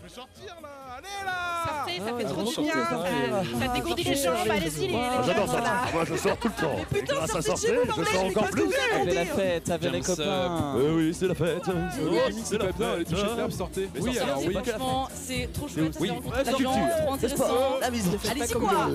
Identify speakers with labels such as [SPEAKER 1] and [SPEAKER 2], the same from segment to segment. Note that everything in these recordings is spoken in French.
[SPEAKER 1] vais sortir là. Allez là.
[SPEAKER 2] Sortez, ça fait trop du
[SPEAKER 3] sortez,
[SPEAKER 2] bien.
[SPEAKER 3] sortez.
[SPEAKER 2] Ça dégourdit les jambes. Allez-y, les
[SPEAKER 4] J'adore ça.
[SPEAKER 2] là.
[SPEAKER 4] Moi, je sors tout le temps.
[SPEAKER 2] Mais putain,
[SPEAKER 4] Grâce à
[SPEAKER 2] sortez de chez vous,
[SPEAKER 4] sortir, je
[SPEAKER 2] bordel,
[SPEAKER 4] sors
[SPEAKER 2] mais
[SPEAKER 4] encore
[SPEAKER 2] qu'est-ce
[SPEAKER 4] plus.
[SPEAKER 2] que vous
[SPEAKER 3] Avec
[SPEAKER 2] avez
[SPEAKER 3] la fête, avec les copains.
[SPEAKER 4] Oui, c'est la fête.
[SPEAKER 1] C'est la fête. Allez, touchez le table, sortez. Oui, alors oui.
[SPEAKER 2] Franchement, c'est trop chouette.
[SPEAKER 4] Oui,
[SPEAKER 2] La
[SPEAKER 4] la
[SPEAKER 2] culture,
[SPEAKER 4] culture,
[SPEAKER 2] trop intéressant.
[SPEAKER 3] La mise de fête.
[SPEAKER 2] Allez-y quoi.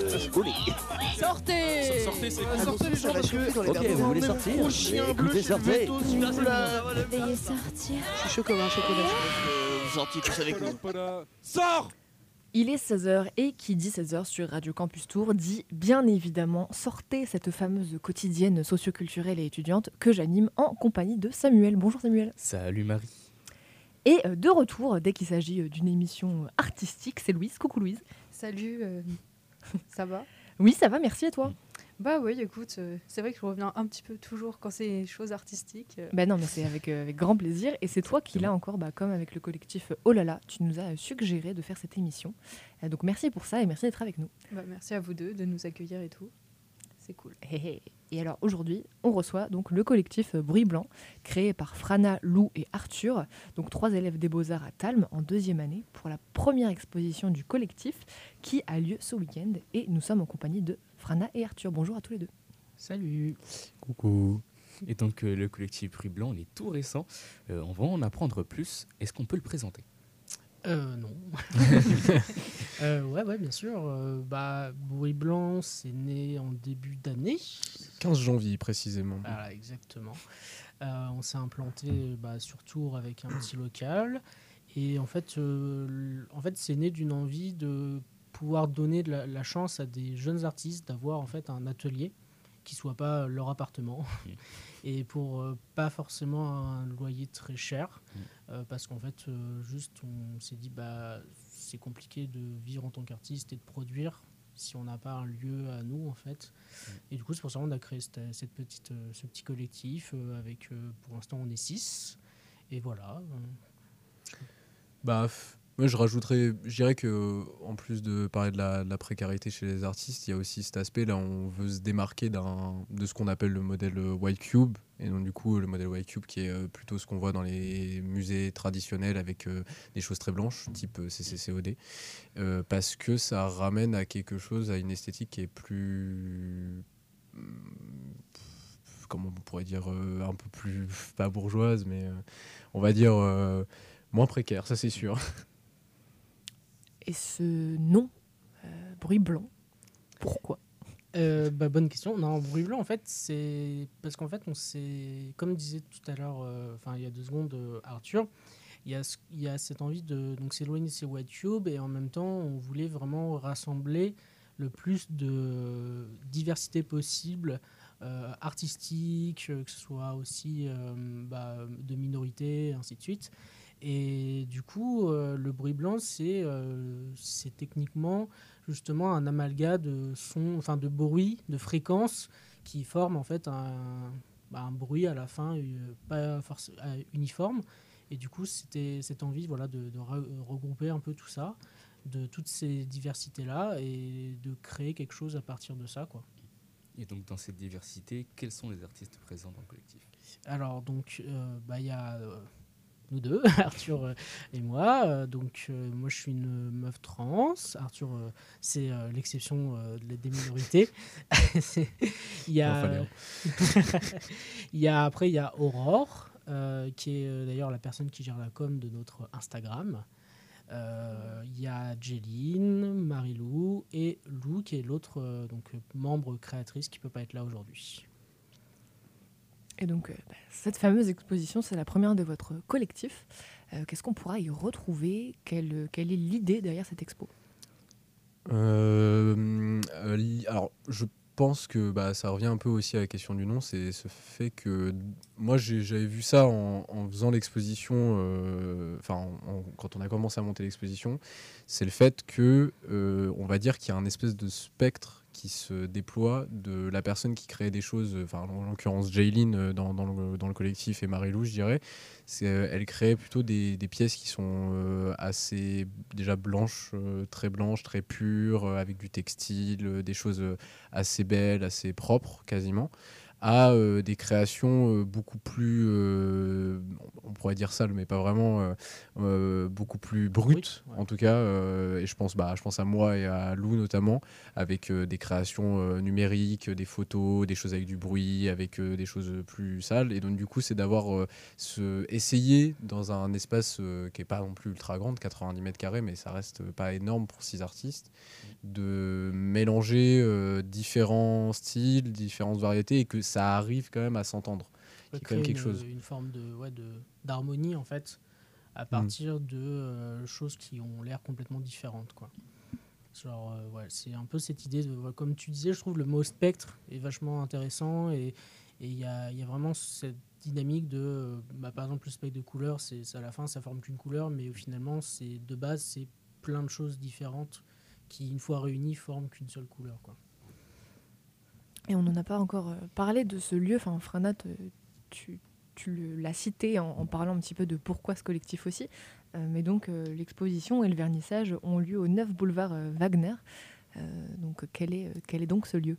[SPEAKER 1] Sortez,
[SPEAKER 2] Sortez.
[SPEAKER 1] sortez les gens parce que.
[SPEAKER 3] Ok, vous voulez sortir?
[SPEAKER 1] Gros chien bleu,
[SPEAKER 3] Écoutez,
[SPEAKER 1] je
[SPEAKER 3] sortez.
[SPEAKER 1] vais au souffle.
[SPEAKER 5] Veuillez sortir.
[SPEAKER 6] Je suis chaud comme un chocolat.
[SPEAKER 3] Vous sortiez tous avec nous.
[SPEAKER 1] Sors.
[SPEAKER 5] Il est 16h et qui dit 16h sur Radio Campus Tour dit bien évidemment sortez cette fameuse quotidienne socioculturelle et étudiante que j'anime en compagnie de Samuel. Bonjour Samuel.
[SPEAKER 7] Salut Marie.
[SPEAKER 5] Et de retour, dès qu'il s'agit d'une émission artistique, c'est Louise. Coucou Louise.
[SPEAKER 8] Salut, ça va?
[SPEAKER 5] Oui, ça va, merci et toi?
[SPEAKER 8] Bah oui, écoute, c'est vrai que je reviens un petit peu toujours quand c'est des choses artistiques.
[SPEAKER 5] Ben non, mais c'est avec grand plaisir. Et c'est toi qui, là encore, comme avec le collectif Oh là là, tu nous as suggéré de faire cette émission. Donc merci pour ça et merci d'être avec nous.
[SPEAKER 8] Bah, merci à vous deux de nous accueillir et tout. C'est cool.
[SPEAKER 5] Et alors aujourd'hui, on reçoit donc le collectif Bruit Blanc, créé par Frana, Lou et Arthur, donc 3 élèves des Beaux-Arts à Talm en 2e année, pour la première exposition du collectif qui a lieu ce week-end. Et nous sommes en compagnie de Frana et Arthur. Bonjour à tous les deux.
[SPEAKER 7] Salut. Coucou. Et donc le collectif Bruit Blanc, il est tout récent. On va en apprendre plus. Est-ce qu'on peut le présenter?
[SPEAKER 6] Non. Ouais, bien sûr. Bruit Blanc, c'est né en début d'année.
[SPEAKER 9] 15 janvier précisément.
[SPEAKER 6] Voilà, exactement. On s'est implanté sur Tours avec un petit local. Et en fait c'est né d'une envie de pouvoir donner de la chance à des jeunes artistes d'avoir en fait un atelier qui soit pas leur appartement et pour pas forcément un loyer très cher parce qu'en fait juste on s'est dit c'est compliqué de vivre en tant qu'artiste et de produire si on n'a pas un lieu à nous en fait et du coup c'est pour ça qu'on a créé ce petit collectif avec pour l'instant on est 6 et voilà.
[SPEAKER 9] Moi, je dirais que en plus de parler de la précarité chez les artistes, il y a aussi cet aspect là, on veut se démarquer de ce qu'on appelle le modèle White Cube, et donc du coup le modèle White Cube qui est plutôt ce qu'on voit dans les musées traditionnels avec des choses très blanches, type CCCOD, parce que ça ramène à quelque chose, à une esthétique qui est plus comment on pourrait dire, un peu plus, pas bourgeoise, mais on va dire moins précaire, ça c'est sûr.
[SPEAKER 5] Et ce nom, Bruit Blanc, pourquoi?
[SPEAKER 6] Bonne question. Non, Bruit Blanc, en fait, c'est parce qu'en fait, on s'est, comme disait tout à l'heure, il y a 2 secondes, Arthur, il y a cette envie de donc s'éloigner de ces White Cube et en même temps, on voulait vraiment rassembler le plus de diversité possible, artistique, que ce soit aussi de minorités, ainsi de suite. Et du coup, le Bruit Blanc, c'est techniquement justement un amalgame de sons, de bruits, de fréquences qui forment en fait un bruit à la fin pas forcément uniforme. Et du coup, c'était cette envie de regrouper un peu tout ça, de toutes ces diversités-là et de créer quelque chose à partir de ça, quoi.
[SPEAKER 7] Et donc dans cette diversité, quels sont les artistes présents dans le collectif?
[SPEAKER 6] Alors donc, y a nous deux, Arthur et moi. Moi, je suis une meuf trans. Arthur, c'est l'exception des minorités. Il y a après, il y a Aurore, qui est d'ailleurs la personne qui gère la com de notre Instagram. Il y a Jeline, Marie-Lou et Lou, qui est l'autre membre créatrice qui ne peut pas être là aujourd'hui.
[SPEAKER 5] Et donc, cette fameuse exposition, c'est la première de votre collectif. Qu'est-ce qu'on pourra y retrouver? Quelle est l'idée derrière cette expo?
[SPEAKER 9] Alors, je pense que ça revient un peu aussi à la question du nom. C'est ce fait que moi, j'avais vu ça en faisant l'exposition, quand on a commencé à monter l'exposition. C'est le fait que, on va dire qu'il y a un espèce de spectre qui se déploie de la personne qui crée des choses, en l'occurrence Jaylin dans le collectif et Marie-Lou, je dirais. Elle crée plutôt des pièces qui sont assez déjà blanches, très pures, avec du textile, des choses assez belles, assez propres quasiment. à des créations beaucoup plus, on pourrait dire sales, mais pas vraiment, beaucoup plus brutes,
[SPEAKER 6] Ouais.
[SPEAKER 9] en tout cas. Et je pense à moi et à Lou notamment, avec des créations numériques, des photos, des choses avec du bruit, avec des choses plus sales. Et donc du coup, c'est d'avoir essayer dans un espace qui n'est pas non plus ultra grand, 90 mètres carrés, mais ça reste pas énorme pour 6 artistes, de mélanger différents styles, différentes variétés, et que ça arrive quand même à s'entendre.
[SPEAKER 6] peut
[SPEAKER 9] qui est quand même
[SPEAKER 6] créer
[SPEAKER 9] quelque chose.
[SPEAKER 6] une forme d'harmonie en fait à partir de choses qui ont l'air complètement différentes quoi. Genre c'est un peu cette idée de comme tu disais, je trouve le mot spectre est vachement intéressant et il y a vraiment cette dynamique de par exemple le spectre de couleurs, c'est à la fin ça forme qu'une couleur, mais finalement c'est de base c'est plein de choses différentes qui une fois réunies forment qu'une seule couleur quoi.
[SPEAKER 5] Et on n'en a pas encore parlé de ce lieu. Enfin, Frana, tu l'as cité en parlant un petit peu de pourquoi ce collectif aussi. Mais donc, l'exposition et le vernissage ont lieu au 9 boulevard Wagner. Donc, quel est donc ce lieu ?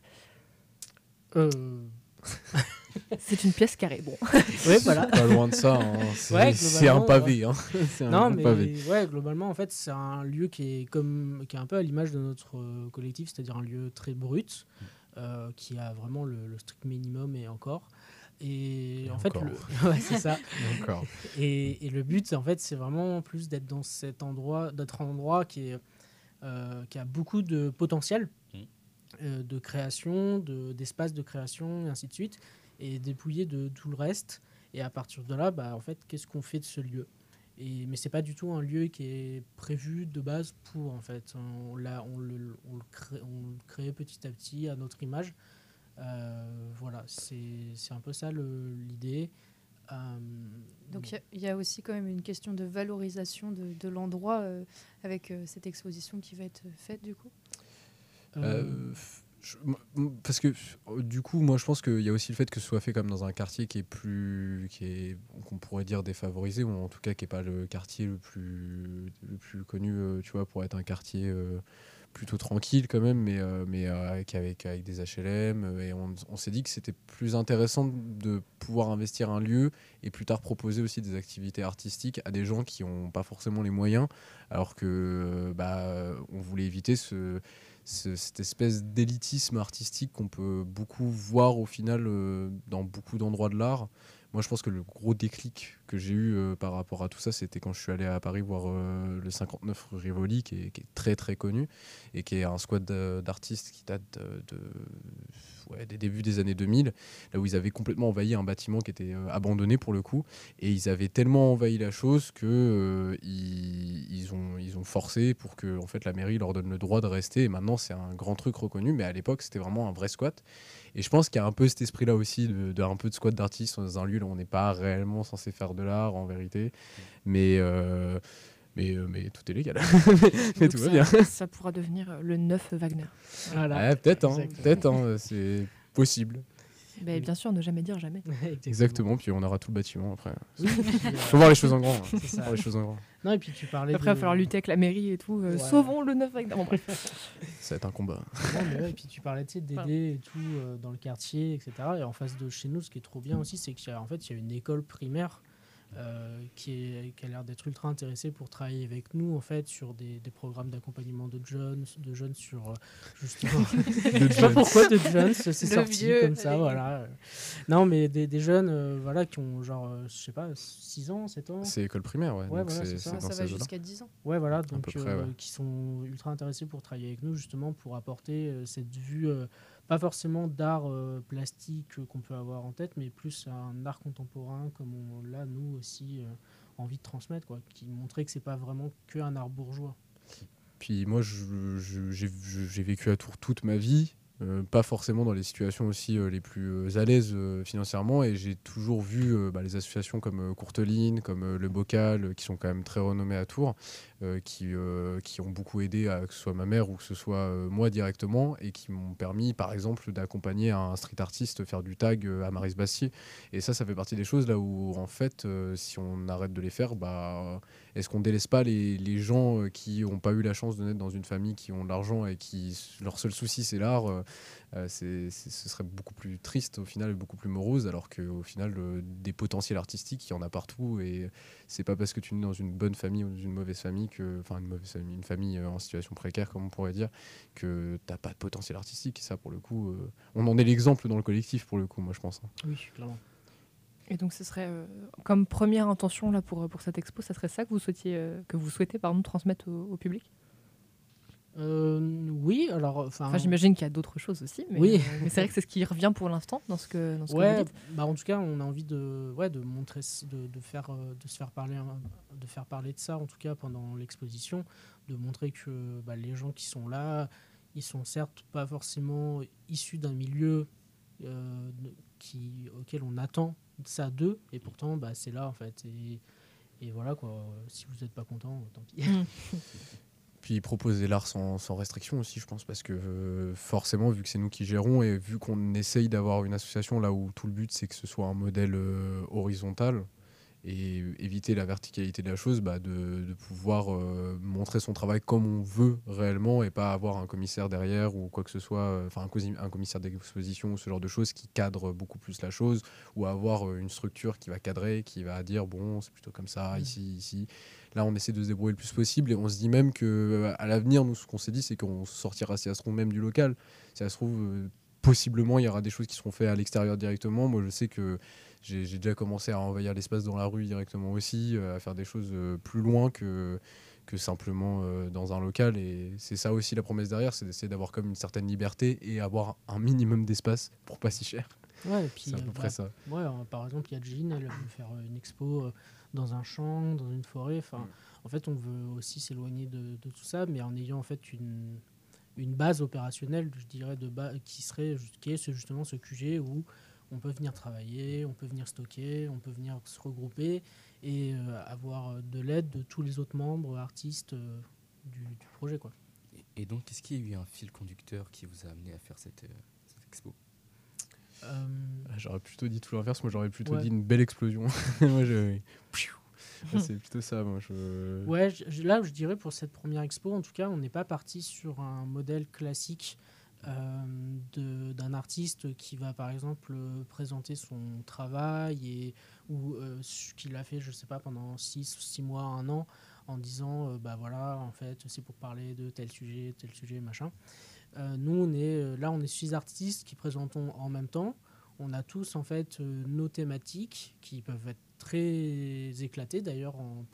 [SPEAKER 5] C'est une pièce carrée. Bon.
[SPEAKER 6] Ouais, voilà.
[SPEAKER 9] Pas loin de ça. Hein. C'est un pavé. Hein. C'est
[SPEAKER 6] non,
[SPEAKER 9] un
[SPEAKER 6] mais
[SPEAKER 9] pavé.
[SPEAKER 6] ouais, globalement, en fait, c'est un lieu qui est un peu à l'image de notre collectif, c'est-à-dire un lieu très brut, qui a vraiment le strict minimum et encore. Et en fait, ouais, c'est ça. Et le but, en fait, c'est vraiment plus d'être dans cet endroit, d'être un endroit qui a beaucoup de potentiel de création, d'espace de création, et ainsi de suite, et dépouillé de tout le reste. Et à partir de là, en fait, qu'est-ce qu'on fait de ce lieu ? Mais c'est pas du tout un lieu qui est prévu de base pour, en fait. On le crée petit à petit à notre image. Voilà, c'est un peu ça l'idée.
[SPEAKER 8] Donc il y a aussi quand même une question de valorisation de l'endroit avec cette exposition qui va être faite du coup.
[SPEAKER 9] Parce que du coup, moi je pense qu'il y a aussi le fait que ce soit fait comme dans un quartier qu'on pourrait dire défavorisé, ou en tout cas qui n'est pas le quartier le plus connu, tu vois, pour être un quartier plutôt tranquille quand même, mais avec des HLM. Et on s'est dit que c'était plus intéressant de pouvoir investir un lieu et plus tard proposer aussi des activités artistiques à des gens qui n'ont pas forcément les moyens, alors que on voulait éviter cette espèce d'élitisme artistique qu'on peut beaucoup voir au final dans beaucoup d'endroits de l'art. Moi, je pense que le gros déclic que j'ai eu par rapport à tout ça, c'était quand je suis allé à Paris voir le 59 rue Rivoli, qui est très très connu, et qui est un squat d'artistes qui date des débuts des années 2000, là où ils avaient complètement envahi un bâtiment qui était abandonné pour le coup, et ils avaient tellement envahi la chose que ils ont forcé pour que en fait, la mairie leur donne le droit de rester, et maintenant c'est un grand truc reconnu, mais à l'époque c'était vraiment un vrai squat. Et je pense qu'il y a un peu cet esprit-là aussi, un peu de squat d'artistes dans un lieu où on n'est pas réellement censé faire de l'art en vérité, mais tout est légal. mais tout va bien.
[SPEAKER 5] Ça pourra devenir le 9 Wagner.
[SPEAKER 6] Voilà.
[SPEAKER 9] Peut-être, c'est possible.
[SPEAKER 5] Mais bien sûr, ne jamais dire jamais.
[SPEAKER 9] Exactement, puis on aura tout le bâtiment après. Faut voir les choses en grand.
[SPEAKER 6] C'est ça.
[SPEAKER 9] Les choses en grand.
[SPEAKER 6] Non, et puis tu parlais
[SPEAKER 5] Après, il va falloir lutter avec la mairie et tout. Sauvons le 9 Wagner. Bon, bref.
[SPEAKER 9] Ça va être un combat.
[SPEAKER 6] Et puis tu parlais d'aider et tout dans le quartier, etc. Et en face de chez nous, ce qui est trop bien aussi, c'est qu'il y a une école primaire qui a l'air d'être ultra intéressée pour travailler avec nous en fait sur des programmes d'accompagnement de jeunes sur justement je sais pas pourquoi de jeunes c'est sorti vieux, comme ça voilà. Non mais des jeunes voilà qui ont genre je sais pas 6 ans 7 ans,
[SPEAKER 9] c'est école primaire ouais, donc
[SPEAKER 6] voilà,
[SPEAKER 8] ça va jusqu'à 10 ans
[SPEAKER 6] ouais voilà, donc
[SPEAKER 9] près,
[SPEAKER 6] qui sont ultra intéressés pour travailler avec nous justement pour apporter cette vue pas forcément d'art plastique qu'on peut avoir en tête, mais plus un art contemporain comme on l'a nous aussi envie de transmettre, quoi, qui montrait que c'est pas vraiment qu'un art bourgeois.
[SPEAKER 9] Puis moi j'ai vécu à Tours toute ma vie, pas forcément dans les situations aussi les plus à l'aise financièrement, et j'ai toujours vu les associations comme Courteline, comme Le Bocal, qui sont quand même très renommées à Tours, qui ont beaucoup aidé que ce soit ma mère ou que ce soit moi directement, et qui m'ont permis par exemple d'accompagner un street artiste faire du tag à Maristes-Bastier. Et ça fait partie des choses là où en fait si on arrête de les faire, est-ce qu'on délaisse pas les gens qui n'ont pas eu la chance de naître dans une famille qui ont de l'argent et qui leur seul souci c'est l'art, ce serait beaucoup plus triste au final et beaucoup plus morose, alors qu'au final, des potentiels artistiques, il y en a partout. Et c'est pas parce que tu es dans une bonne famille ou dans une mauvaise famille, une famille en situation précaire, comme on pourrait dire, que t'as pas de potentiel artistique. Et ça, pour le coup, on en est l'exemple dans le collectif, pour le coup, moi je pense.
[SPEAKER 6] Oui, clairement.
[SPEAKER 5] Et donc ce serait comme première intention là pour cette expo, ça serait ça que vous souhaitez transmettre au public?
[SPEAKER 6] Oui, alors...
[SPEAKER 5] Enfin, j'imagine qu'il y a d'autres choses aussi, mais,
[SPEAKER 6] oui.
[SPEAKER 5] Mais c'est vrai que c'est ce qui revient pour l'instant dans ce que vous dites.
[SPEAKER 6] En tout cas, on a envie de montrer, de faire parler de ça, en tout cas pendant l'exposition, de montrer que les gens qui sont là, ils sont certes pas forcément issus d'un milieu auquel on attend ça d'eux, et pourtant c'est là en fait, et voilà quoi, si vous n'êtes pas content, tant pis.
[SPEAKER 9] Puis proposer l'art sans restriction aussi, je pense, parce que forcément, vu que c'est nous qui gérons et vu qu'on essaye d'avoir une association là où tout le but c'est que ce soit un modèle horizontal et éviter la verticalité de la chose, de pouvoir montrer son travail comme on veut réellement et pas avoir un commissaire derrière ou quoi que ce soit, un commissaire d'exposition ou ce genre de choses qui cadre beaucoup plus la chose, ou avoir une structure qui va cadrer, qui va dire bon, c'est plutôt comme ça, ici. Là, on essaie de se débrouiller le plus possible et on se dit même qu'à l'avenir, nous, ce qu'on s'est dit, c'est qu'on sortira, si ça se trouve, même du local. Si ça se trouve, possiblement, il y aura des choses qui seront faites à l'extérieur directement. Moi, je sais que j'ai déjà commencé à envahir l'espace dans la rue directement aussi, à faire des choses plus loin que simplement dans un local. Et c'est ça aussi la promesse derrière, c'est d'essayer d'avoir comme une certaine liberté et avoir un minimum d'espace pour pas si cher.
[SPEAKER 6] Ouais, et puis,
[SPEAKER 9] c'est à peu près ça.
[SPEAKER 6] Ouais, par exemple, il y a Jean, elle veut faire une expo dans un champ, dans une forêt. En fait, on veut aussi s'éloigner de tout ça, mais en ayant en fait une base opérationnelle, je dirais, qui est justement ce QG où on peut venir travailler, on peut venir stocker, on peut venir se regrouper et avoir de l'aide de tous les autres membres, artistes du projet, quoi.
[SPEAKER 7] Et donc, est-ce qu'il y a eu un fil conducteur qui vous a amené à faire cette expo?
[SPEAKER 9] J'aurais plutôt dit tout l'inverse. Moi, j'aurais plutôt dit une belle explosion. Moi, c'est plutôt ça. Moi,
[SPEAKER 6] Ouais, là, je dirais pour cette première expo, en tout cas, on n'est pas parti sur un modèle classique d'un artiste qui va, par exemple, présenter son travail ou ce qu'il a fait, je sais pas, pendant 6 mois, 1 an, en disant, voilà, en fait, c'est pour parler de tel sujet, machin. Nous, on est 6 artistes qui présentons en même temps. On a tous en fait nos thématiques qui peuvent être très éclatées d'ailleurs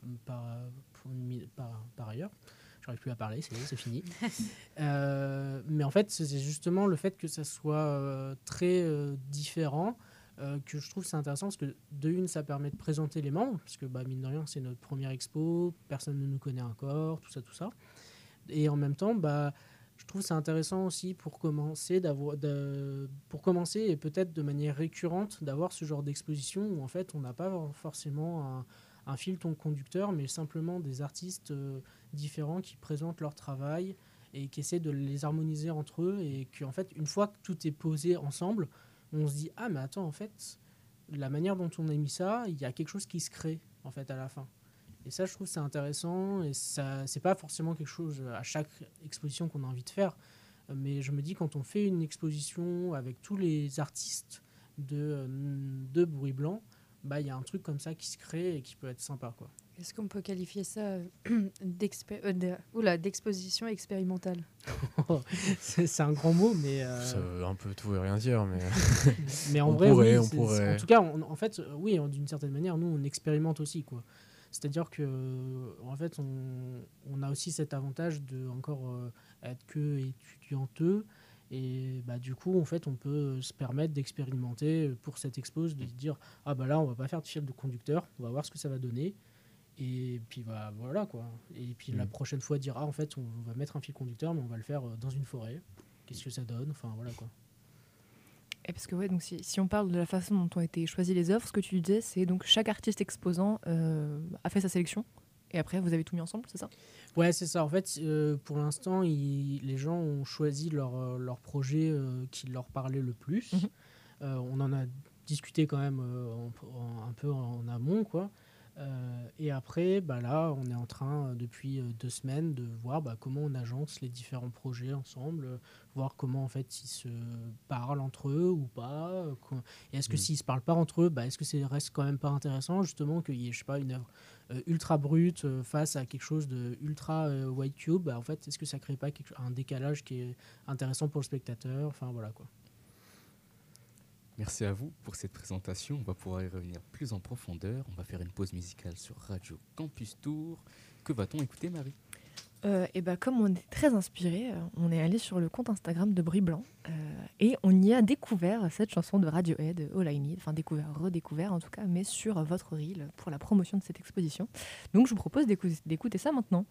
[SPEAKER 6] par ailleurs. J'arrive plus à parler, c'est fini. Mais en fait, c'est justement le fait que ça soit très différent que je trouve c'est intéressant, parce que de une, ça permet de présenter les membres, parce que mine de rien, c'est notre première expo, personne ne nous connaît encore, tout ça. Et en même temps, je trouve c'est intéressant aussi pour commencer et peut-être de manière récurrente d'avoir ce genre d'exposition où en fait on n'a pas forcément un fil conducteur, mais simplement des artistes différents qui présentent leur travail et qui essaient de les harmoniser entre eux, et qu'en fait une fois que tout est posé ensemble, on se dit ah mais attends, en fait la manière dont on a mis ça, il y a quelque chose qui se crée en fait à la fin. Et ça, je trouve c'est intéressant, et ça, c'est pas forcément quelque chose à chaque exposition qu'on a envie de faire. Mais je me dis, quand on fait une exposition avec tous les artistes de Bruit Blanc, il y a un truc comme ça qui se crée et qui peut être sympa, quoi.
[SPEAKER 8] Est-ce qu'on peut qualifier ça d'exposition expérimentale?
[SPEAKER 6] C'est un grand mot, mais...
[SPEAKER 9] Ça veut un peu tout et rien dire, mais...
[SPEAKER 6] mais en vrai, on pourrait. En tout cas, en fait, oui, d'une certaine manière, nous, on expérimente aussi, quoi. C'est-à-dire que, en fait, on a aussi cet avantage de encore être que étudianteux, et du coup, en fait, on peut se permettre d'expérimenter pour cette expo, de dire là, on va pas faire de fil de conducteur, on va voir ce que ça va donner, et puis voilà quoi. Et puis la prochaine fois, dire en fait, on va mettre un fil conducteur, mais on va le faire dans une forêt. Qu'est-ce que ça donne? Enfin voilà quoi.
[SPEAKER 5] Et parce que donc si on parle de la façon dont ont été choisies les œuvres, ce que tu disais, c'est donc chaque artiste exposant a fait sa sélection, et après vous avez tout mis ensemble, c'est ça?
[SPEAKER 6] Ouais, c'est ça. En fait, pour l'instant, les gens ont choisi leur projet qui leur parlait le plus. On en a discuté quand même un peu en amont, quoi. Et après, là, on est en train, depuis 2 semaines, de voir comment on agence les différents projets ensemble, voir comment en fait ils se parlent entre eux ou pas. Et est-ce que s'ils se parlent pas entre eux, est-ce que ça reste quand même pas intéressant justement qu'il y ait, je sais pas, une œuvre ultra brute face à quelque chose de ultra white cube. En fait, est-ce que ça crée pas un décalage qui est intéressant pour le spectateur? Enfin voilà quoi.
[SPEAKER 7] Merci à vous pour cette présentation. On va pouvoir y revenir plus en profondeur. On va faire une pause musicale sur Radio Campus Tour. Que va-t-on écouter, Marie ?
[SPEAKER 5] Comme on est très inspiré, on est allé sur le compte Instagram de Bruit Blanc et on y a découvert cette chanson de Radiohead, All I Need, enfin redécouvert en tout cas, mais sur votre reel pour la promotion de cette exposition. Donc je vous propose d'écouter ça maintenant.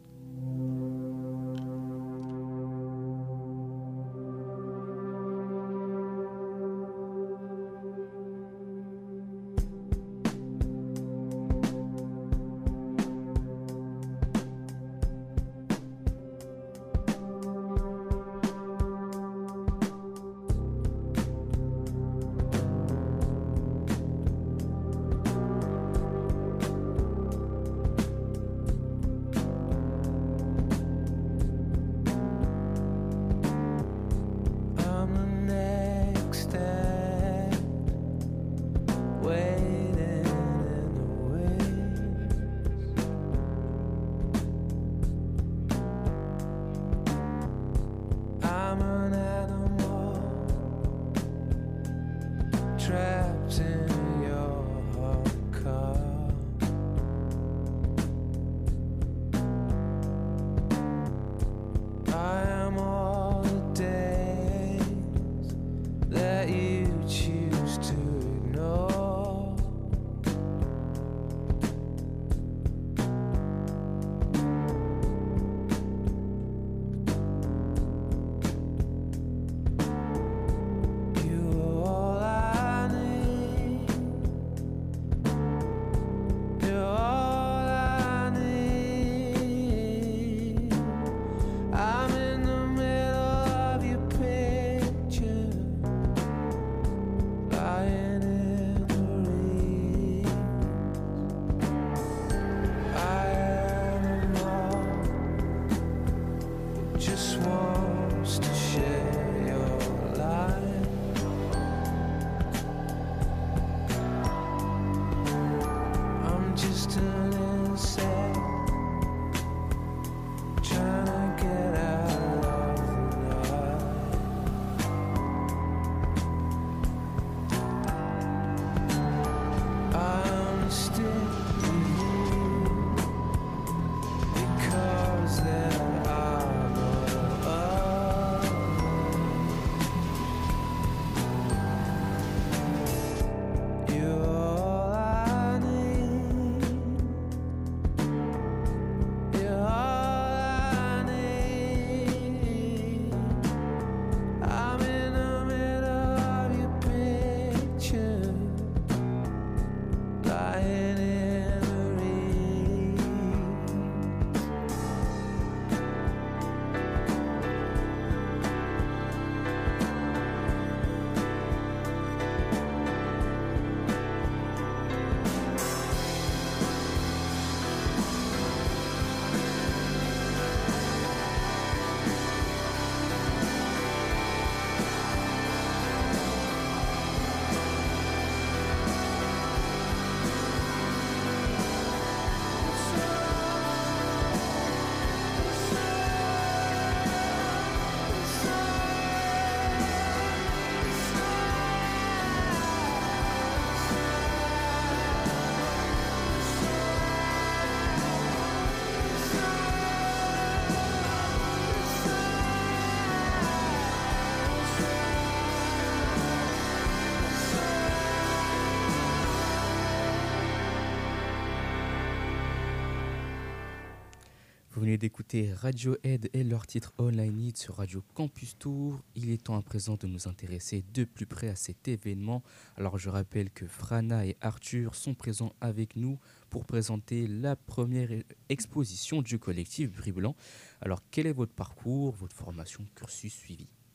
[SPEAKER 7] Vous venez d'écouter Radiohead et leur titre All I Need sur Radio Campus Tour. Il est temps à présent de nous intéresser de plus près à cet événement. Alors je rappelle que Frana et Arthur sont présents avec nous pour présenter la première exposition du collectif Bruit Blanc. Alors quel est votre parcours, votre formation, cursus suivi ?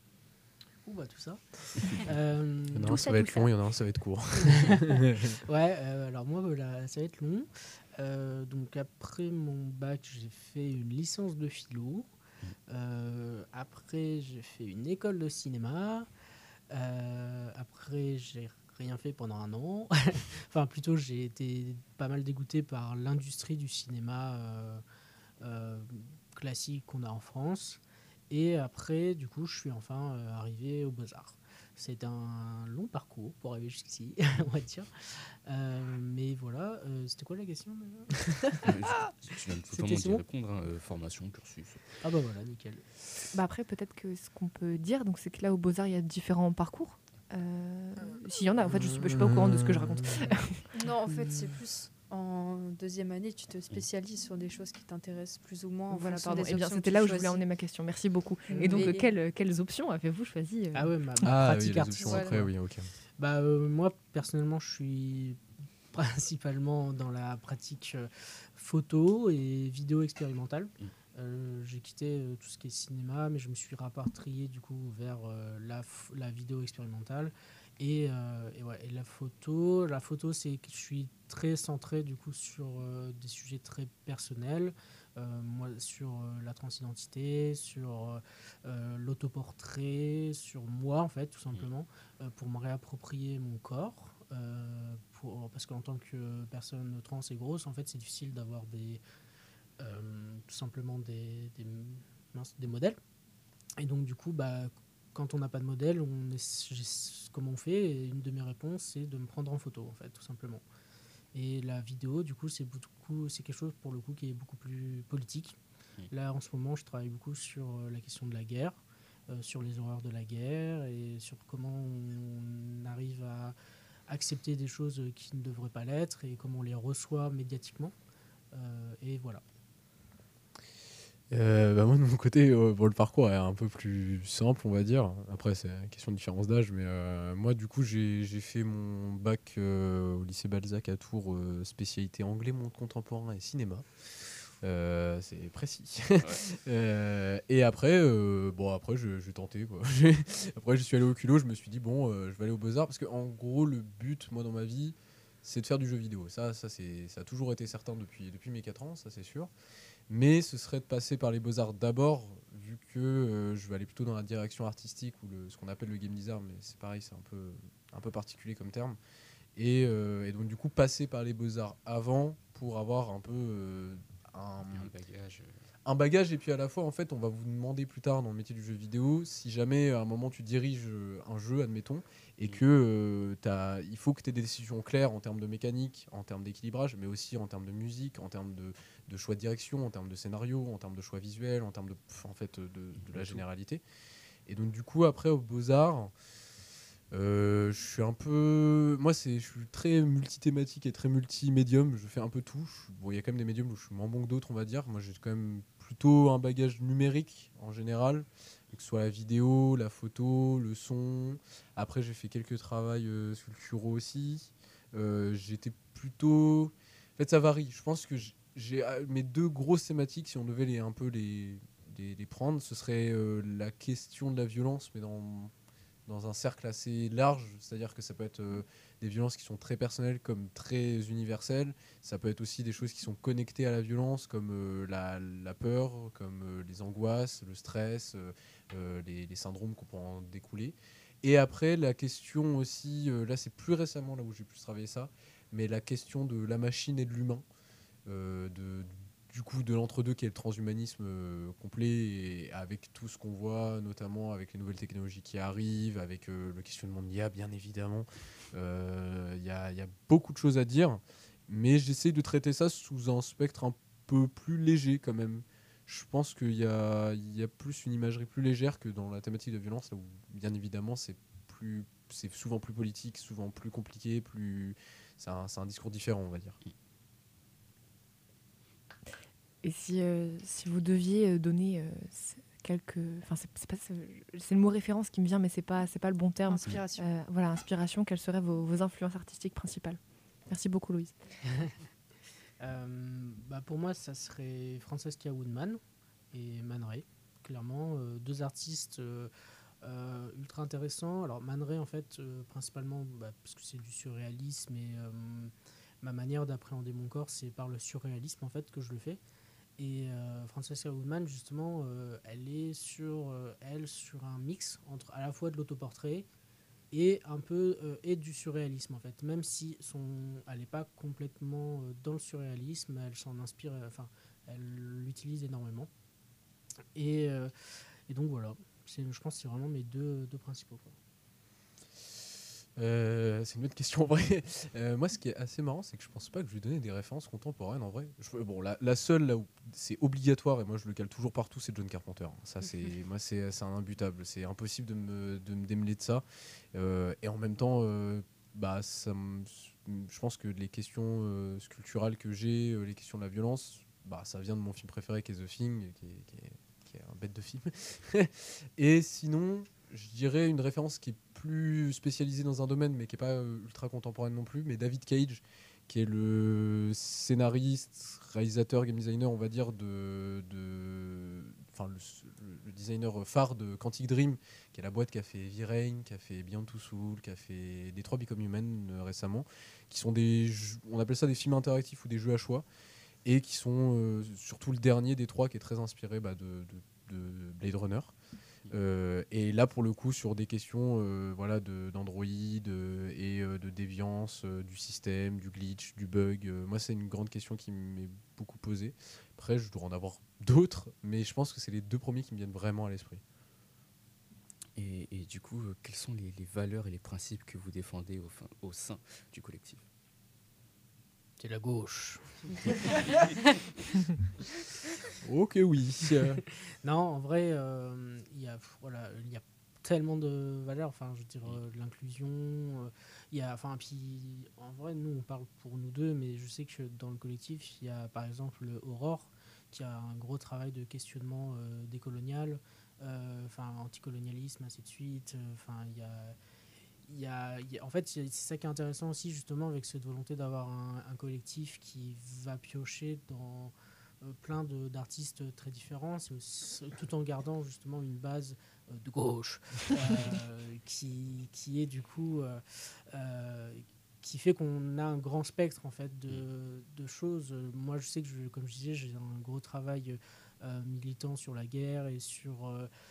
[SPEAKER 6] Ouh, bah, tout ça.
[SPEAKER 9] Il y en a
[SPEAKER 5] Tout
[SPEAKER 9] un,
[SPEAKER 5] ça,
[SPEAKER 9] ça va
[SPEAKER 5] tout
[SPEAKER 9] être
[SPEAKER 5] ça.
[SPEAKER 9] long, il y en a un, ça va être court.
[SPEAKER 6] Ouais, alors moi, voilà, ça va être long. Donc après mon bac, j'ai fait une licence de philo. Après, j'ai fait une école de cinéma. Après, j'ai rien fait pendant un an. Enfin, plutôt, j'ai été pas mal dégoûté par l'industrie du cinéma classique qu'on a en France. Et après, du coup, je suis enfin arrivé aux Beaux-Arts. C'est un long parcours pour arriver jusqu'ici, on va dire. Mais voilà, c'était quoi la question déjà?
[SPEAKER 7] Tu viens de
[SPEAKER 6] C'était
[SPEAKER 7] totalement
[SPEAKER 6] c'est
[SPEAKER 7] d'y
[SPEAKER 6] bon
[SPEAKER 7] répondre, hein, formation, cursus.
[SPEAKER 6] Ah bah voilà, nickel.
[SPEAKER 5] Bah après, peut-être que ce qu'on peut dire, donc, c'est que là, au Beaux-Arts, il y a différents parcours. S'il y en a, en fait, je suis pas au courant de ce que je raconte.
[SPEAKER 8] Non, en fait, c'est plus en deuxième année, tu te spécialises sur des choses qui t'intéressent plus ou moins. En
[SPEAKER 5] Voilà,
[SPEAKER 8] fonction
[SPEAKER 5] pardon.
[SPEAKER 8] des
[SPEAKER 5] Eh bien,
[SPEAKER 8] options
[SPEAKER 5] c'était
[SPEAKER 8] que
[SPEAKER 5] là
[SPEAKER 8] tu
[SPEAKER 5] où je voulais
[SPEAKER 8] choisis.
[SPEAKER 5] emmener ma question. Merci beaucoup. Et donc,
[SPEAKER 8] Mais-
[SPEAKER 5] quelles options avez-vous choisi
[SPEAKER 6] Ah ouais, ma
[SPEAKER 9] Ah oui,
[SPEAKER 6] pratique
[SPEAKER 9] les
[SPEAKER 6] artistique.
[SPEAKER 9] options après, oui, ok.
[SPEAKER 6] Bah, moi, personnellement, je suis principalement dans la pratique photo et vidéo expérimentale. J'ai quitté tout ce qui est cinéma, mais je me suis rapatrié du coup vers la vidéo expérimentale et la photo. La photo, c'est que je suis très centré du coup sur des sujets très personnels. Moi, sur la transidentité, sur l'autoportrait, sur moi en fait, tout simplement, pour me réapproprier mon corps. Parce qu'en tant que personne trans et grosse, en fait, c'est difficile d'avoir tout simplement des modèles. Et donc, du coup, bah, quand on n'a pas de modèle, comment on fait? Et une de mes réponses, c'est de me prendre en photo, en fait, tout simplement. Et la vidéo, du coup, c'est quelque chose, pour le coup, qui est beaucoup plus politique. Là, en ce moment, je travaille beaucoup sur la question de la guerre, sur les horreurs de la guerre, et sur comment on arrive à accepter des choses qui ne devraient pas l'être, et comment on les reçoit médiatiquement. Et voilà.
[SPEAKER 9] Moi de mon côté, le parcours est un peu plus simple, on va dire. Après, c'est une question de différence d'âge, mais moi, du coup, j'ai fait mon bac au lycée Balzac à Tours, spécialité anglais, monde contemporain et cinéma. C'est précis. Et après, après, je tentais, quoi. Après, je suis allé au culot, je me suis dit, je vais aller aux Beaux-Arts, parce qu'en gros, le but, moi, dans ma vie, c'est de faire du jeu vidéo. Ça a toujours été certain depuis mes 4 ans, ça c'est sûr. Mais ce serait de passer par les Beaux-Arts d'abord, vu que je vais aller plutôt dans la direction artistique ou ce qu'on appelle le game design, mais c'est pareil, c'est un peu particulier comme terme. Et donc du coup, passer par les Beaux-Arts avant pour avoir un peu un bagage. Et puis à la fois, en fait, on va vous demander plus tard dans le métier du jeu vidéo, si jamais à un moment tu diriges un jeu, admettons, et que il faut que tu aies des décisions claires en termes de mécanique, en termes d'équilibrage, mais aussi en termes de musique, en termes de choix de direction, en termes de scénario, en termes de choix visuels, en termes de la généralité. Et donc du coup, après, aux Beaux-Arts, je suis un peu... Moi, je suis très multithématique et très multimédium. Je fais un peu tout. Il y a quand même des médiums où je suis moins bon que d'autres, on va dire. Moi, j'ai quand même plutôt un bagage numérique, en général, que ce soit la vidéo, la photo, le son. Après, j'ai fait quelques travails sculpturaux aussi. J'étais plutôt... En fait, ça varie. Je pense que j'ai mes 2 grosses thématiques, si on devait les prendre, ce serait la question de la violence, mais dans un cercle assez large, c'est-à-dire que ça peut être des violences qui sont très personnelles comme très universelles, ça peut être aussi des choses qui sont connectées à la violence comme la peur, comme les angoisses, le stress, les syndromes qu'on peut en découler. Et après, la question aussi, là c'est plus récemment là où j'ai plus travaillé ça, mais la question de la machine et de l'humain, du coup de l'entre-deux qui est le transhumanisme complet, et avec tout ce qu'on voit, notamment avec les nouvelles technologies qui arrivent, avec le questionnement de l'IA bien évidemment. Il y a beaucoup de choses à dire, mais j'essaie de traiter ça sous un spectre un peu plus léger quand même. Je pense qu'il y a plus une imagerie plus légère que dans la thématique de violence, là où bien évidemment c'est souvent plus politique, souvent plus compliqué, c'est un discours différent, on va dire.
[SPEAKER 5] Et si vous deviez donner quelques... Enfin, c'est le mot référence qui me vient, mais c'est pas le bon terme.
[SPEAKER 8] Inspiration.
[SPEAKER 5] Voilà, inspiration. Quelles seraient vos influences artistiques principales? Merci beaucoup, Louise.
[SPEAKER 6] Pour moi, ça serait Francesca Woodman et Man Ray. Clairement, 2 artistes ultra intéressant. Alors Man Ray, en fait, principalement parce que c'est du surréalisme et ma manière d'appréhender mon corps, c'est par le surréalisme en fait que je le fais. Et Francesca Woodman, justement, elle est sur un mix entre à la fois de l'autoportrait et un peu et du surréalisme en fait. Même si elle n'est pas complètement dans le surréalisme, elle s'en inspire, elle l'utilise énormément. Et donc voilà, je pense que c'est vraiment mes deux principaux, quoi.
[SPEAKER 9] C'est une bonne question en vrai. Moi, ce qui est assez marrant, c'est que je pense pas que je lui donnais des références contemporaines en vrai. Bon, la seule là où c'est obligatoire, et moi je le cale toujours partout, c'est John Carpenter. Ça, c'est un imbutable. C'est impossible de me démêler de ça. Et en même temps, je pense que les questions sculpturales que j'ai, les questions de la violence, ça vient de mon film préféré qui est The Thing, qui est un bête de film. Et sinon, je dirais une référence qui est plus spécialisée dans un domaine, mais qui n'est pas ultra contemporaine non plus, mais David Cage, qui est le scénariste, réalisateur, game designer, on va dire, le designer phare de Quantic Dream, qui est la boîte qui a fait Heavy Rain, qui a fait Beyond Two Souls, qui a fait Detroit Become Human récemment, qui sont on appelle ça des films interactifs ou des jeux à choix, et qui sont surtout le dernier des trois qui est très inspiré de Blade Runner. Et là pour le coup sur des questions d'Android et de déviance du système, du glitch, du bug, moi c'est une grande question qui m'est beaucoup posée. Après je dois en avoir d'autres, mais je pense que c'est les deux premiers qui me viennent vraiment à l'esprit.
[SPEAKER 7] Et du coup, quelles sont les valeurs et les principes que vous défendez au sein du collectif ?
[SPEAKER 6] C'est la gauche.
[SPEAKER 9] Ok, oui.
[SPEAKER 6] Non, en vrai, il y a tellement de valeurs. Enfin, je veux dire, l'inclusion. Puis en vrai, nous, on parle pour nous deux, mais je sais que dans le collectif, il y a par exemple Aurore, qui a un gros travail de questionnement décolonial, anticolonialisme, ainsi de suite. En fait, c'est ça qui est intéressant aussi, justement, avec cette volonté d'avoir un collectif qui va piocher dans plein d'artistes très différents, tout en gardant justement une base de gauche qui est du coup qui fait qu'on a un grand spectre en fait de choses. Moi, je sais que comme je disais, j'ai un gros travail militant sur la guerre et sur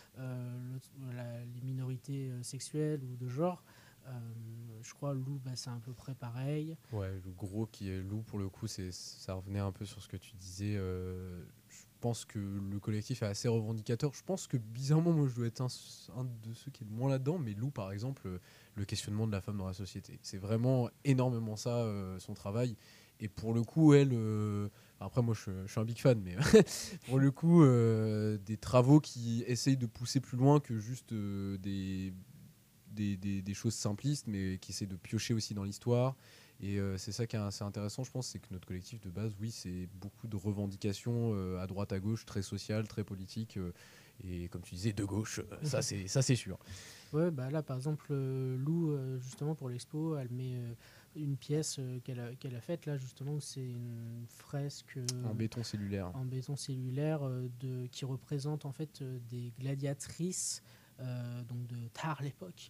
[SPEAKER 6] les minorités sexuelles ou de genre. Je crois Lou, c'est à peu près pareil.
[SPEAKER 9] Ouais, le gros qui est Lou pour le coup, ça revenait un peu sur ce que tu disais. Je pense que le collectif est assez revendicateur. Je pense que bizarrement, moi, je dois être un de ceux qui est le moins là-dedans. Mais Lou, par exemple, le questionnement de la femme dans la société, c'est vraiment énormément ça, son travail. Et pour le coup, elle, après moi, je suis un big fan, mais pour le coup, des travaux qui essayent de pousser plus loin que juste des choses simplistes, mais qui essaient de piocher aussi dans l'histoire. Et c'est ça qui est assez intéressant, je pense, c'est que notre collectif de base, oui, c'est beaucoup de revendications à droite, à gauche, très sociales, très politiques, et comme tu disais, de gauche, ça c'est sûr.
[SPEAKER 6] Ouais, là, par exemple, Lou, justement, pour l'expo, elle met une pièce qu'elle a faite, là, justement, c'est une fresque...
[SPEAKER 9] en béton cellulaire.
[SPEAKER 6] En béton cellulaire, qui représente, en fait, des gladiatrices donc de tard l'époque,